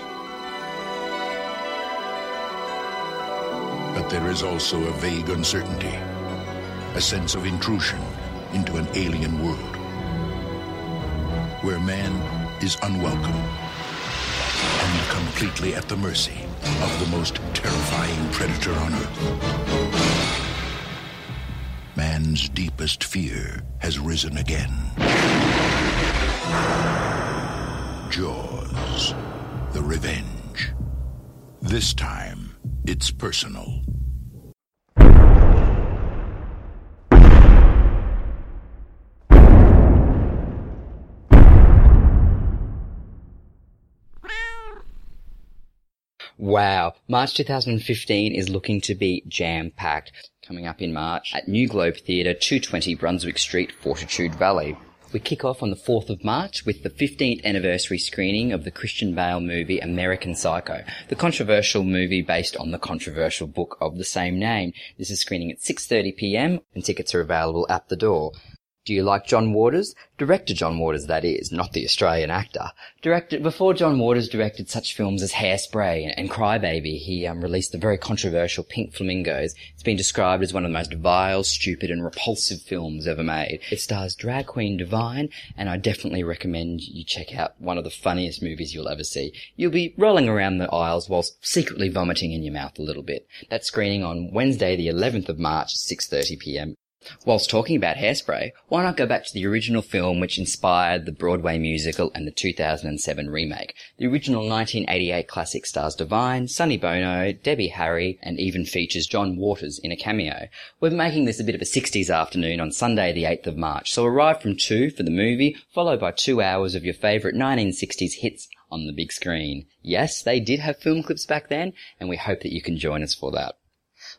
But there is also a vague uncertainty, a sense of intrusion into an alien world, where man is unwelcome and completely at the mercy of the most terrifying predator on Earth. Man's deepest fear has risen again. Jaws: The Revenge. This time, it's personal. Wow, March two thousand fifteen is looking to be jam-packed. Coming up in March at New Globe Theatre, two twenty Brunswick Street, Fortitude Valley. We kick off on the fourth of March with the fifteenth anniversary screening of the Christian Bale movie American Psycho, the controversial movie based on the controversial book of the same name. This is screening at six thirty p m and tickets are available at the door. Do you like John Waters? Director John Waters, that is, not the Australian actor. Directed before John Waters directed such films as Hairspray and, and Crybaby, he um, released the very controversial Pink Flamingos. It's been described as one of the most vile, stupid and repulsive films ever made. It stars drag queen Divine, and I definitely recommend you check out one of the funniest movies you'll ever see. You'll be rolling around the aisles whilst secretly vomiting in your mouth a little bit. That's screening on Wednesday the eleventh of March at six thirty p m. Whilst talking about Hairspray, why not go back to the original film which inspired the Broadway musical and the two thousand seven remake? The original nineteen eighty-eight classic stars Divine, Sonny Bono, Debbie Harry, and even features John Waters in a cameo. We're making this a bit of a sixties afternoon on Sunday the eighth of March, so arrive from two for the movie, followed by two hours of your favourite nineteen sixties hits on the big screen. Yes, they did have film clips back then, and we hope that you can join us for that.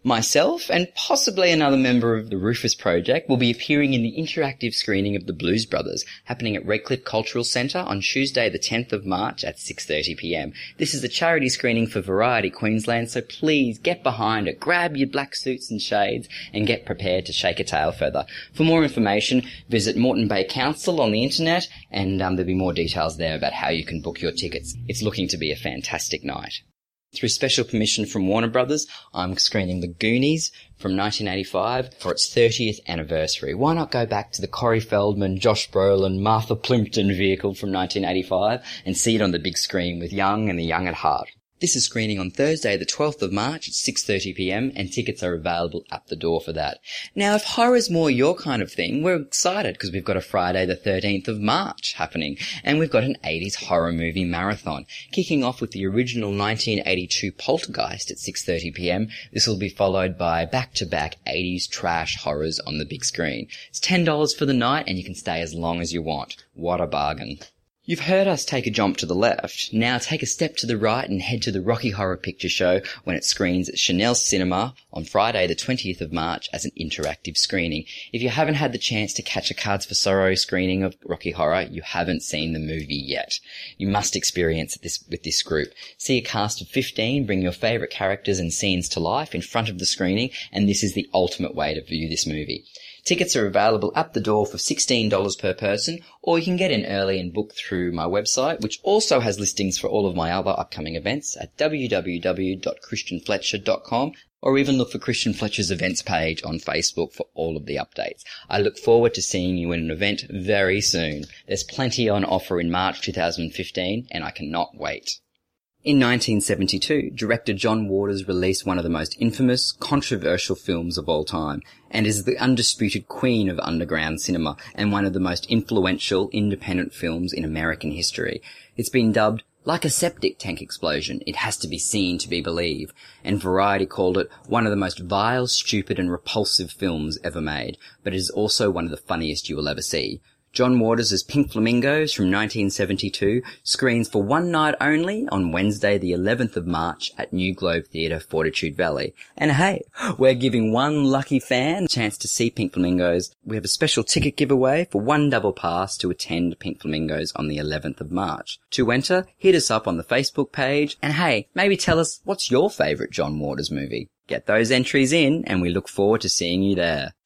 Myself, and possibly another member of the Rufus Project, will be appearing in the interactive screening of The Blues Brothers, happening at Redcliffe Cultural Centre on Tuesday the tenth of March at six thirty p m. This is a charity screening for Variety Queensland, so please get behind it, grab your black suits and shades, and get prepared to shake a tail feather. For more information, visit Moreton Bay Council on the internet, and um, there'll be more details there about how you can book your tickets. It's looking to be a fantastic night. Through special permission from Warner Brothers, I'm screening The Goonies from nineteen eighty-five for its thirtieth anniversary. Why not go back to the Corey Feldman, Josh Brolin, Martha Plimpton vehicle from nineteen eighty-five and see it on the big screen with young and the young at heart? This is screening on Thursday the twelfth of March at six thirty p m and tickets are available at the door for that. Now, if horror's more your kind of thing, we're excited because we've got a Friday the thirteenth of March happening, and we've got an eighties horror movie marathon. Kicking off with the original nineteen eighty-two Poltergeist at six thirty p m, this will be followed by back-to-back eighties trash horrors on the big screen. It's ten dollars for the night and you can stay as long as you want. What a bargain. You've heard us take a jump to the left. Now take a step to the right and head to the Rocky Horror Picture Show when it screens at Chanel Cinema on Friday the twentieth of March as an interactive screening. If you haven't had the chance to catch a Cards for Sorrow screening of Rocky Horror, you haven't seen the movie yet. You must experience this with this group. See a cast of fifteen bring your favourite characters and scenes to life in front of the screening, and this is the ultimate way to view this movie. Tickets are available at the door for sixteen dollars per person, or you can get in early and book through my website, which also has listings for all of my other upcoming events at w w w dot christian fletcher dot com, or even look for Christian Fletcher's events page on Facebook for all of the updates. I look forward to seeing you in an event very soon. There's plenty on offer in March two thousand fifteen, and I cannot wait. In nineteen seventy-two, director John Waters released one of the most infamous, controversial films of all time, and is the undisputed queen of underground cinema and one of the most influential independent films in American history. It's been dubbed like a septic tank explosion. It has to be seen to be believed, and Variety called it one of the most vile, stupid and repulsive films ever made, but it is also one of the funniest you will ever see. John Waters' Pink Flamingos from nineteen seventy-two screens for one night only on Wednesday the eleventh of March at New Globe Theatre, Fortitude Valley. And hey, we're giving one lucky fan a chance to see Pink Flamingos. We have a special ticket giveaway for one double pass to attend Pink Flamingos on the eleventh of March. To enter, hit us up on the Facebook page, and hey, maybe tell us what's your favourite John Waters movie. Get those entries in, and we look forward to seeing you there.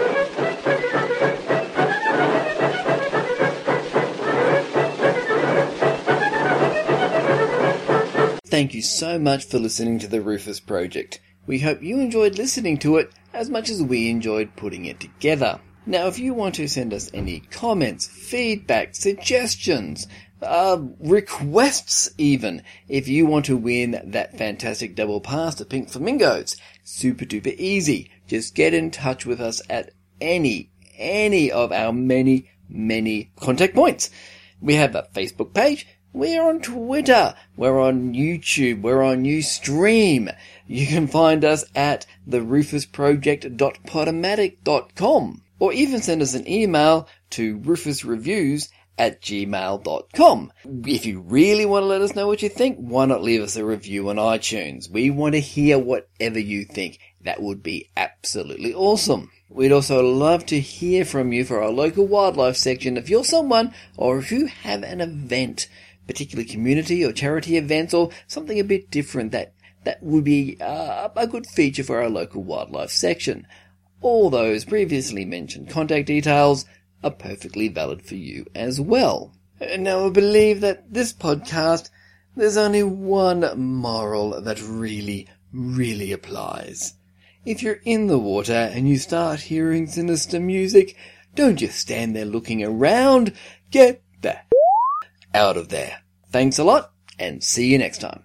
Thank you so much for listening to the Rufus Project. We hope you enjoyed listening to it as much as we enjoyed putting it together. Now, if you want to send us any comments, feedback, suggestions, uh, requests even, if you want to win that fantastic double pass to Pink Flamingos, super duper easy. Just get in touch with us at any, any of our many, many contact points. We have a Facebook page. We're on Twitter, we're on YouTube, we're on Ustream. You can find us at the rufus project dot podomatic dot com, or even send us an email to rufus reviews at gmail dot com. If you really want to let us know what you think, why not leave us a review on iTunes? We want to hear whatever you think. That would be absolutely awesome. We'd also love to hear from you for our local wildlife section if you're someone, or if you have an event, particularly community or charity events, or something a bit different that, that would be uh, a good feature for our local wildlife section. All those previously mentioned contact details are perfectly valid for you as well. Now, I believe that this podcast, there's only one moral that really, really applies. If you're in the water and you start hearing sinister music, don't just stand there looking around. Get the out of there. Thanks a lot, and see you next time.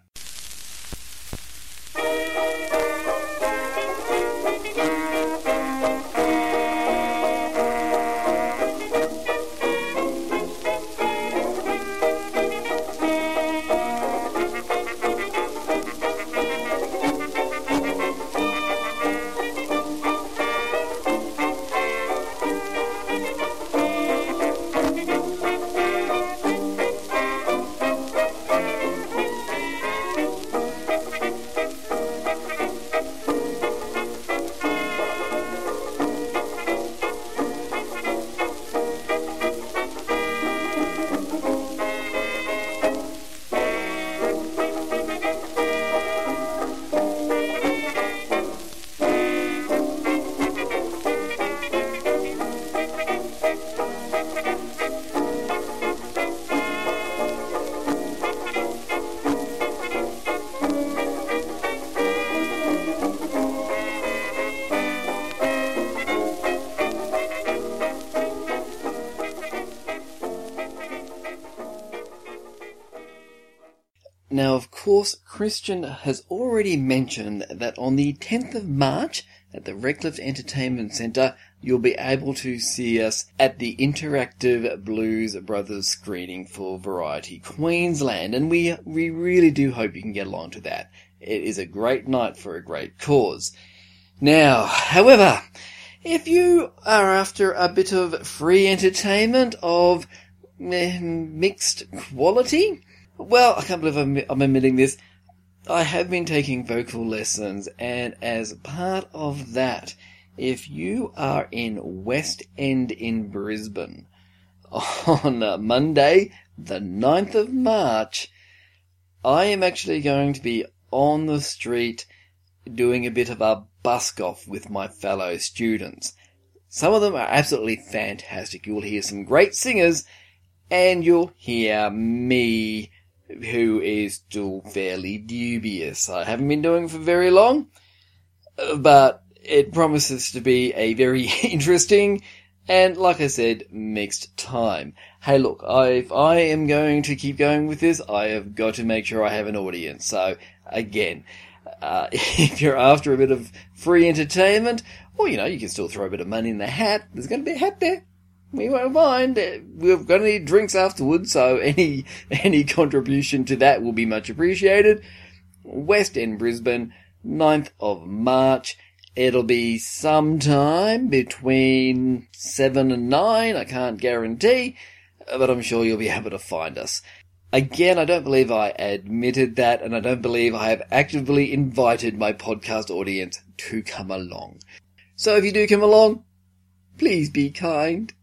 Now, of course, Christian has already mentioned that on the tenth of March at the Redcliffe Entertainment Centre, you'll be able to see us at the Interactive Blues Brothers screening for Variety Queensland, and we we really do hope you can get along to that. It is a great night for a great cause. Now, however, if you are after a bit of free entertainment of eh, mixed quality, well, I can't believe I'm, I'm admitting this. I have been taking vocal lessons, and as part of that, if you are in West End in Brisbane on Monday, the ninth of March, I am actually going to be on the street doing a bit of a busk-off with my fellow students. Some of them are absolutely fantastic. You'll hear some great singers, and you'll hear me, who is still fairly dubious. I haven't been doing it for very long, but it promises to be a very interesting and, like I said, mixed time. Hey, look, I, if I am going to keep going with this, I have got to make sure I have an audience. So, again, uh, if you're after a bit of free entertainment, well, you know, you can still throw a bit of money in the hat. There's going to be a hat there. We won't mind. We're going to need drinks afterwards, so any any contribution to that will be much appreciated. West End, Brisbane, ninth of March. It'll be sometime between seven and nine. I can't guarantee, but I'm sure you'll be able to find us. Again, I don't believe I admitted that, and I don't believe I have actively invited my podcast audience to come along. So if you do come along, please be kind.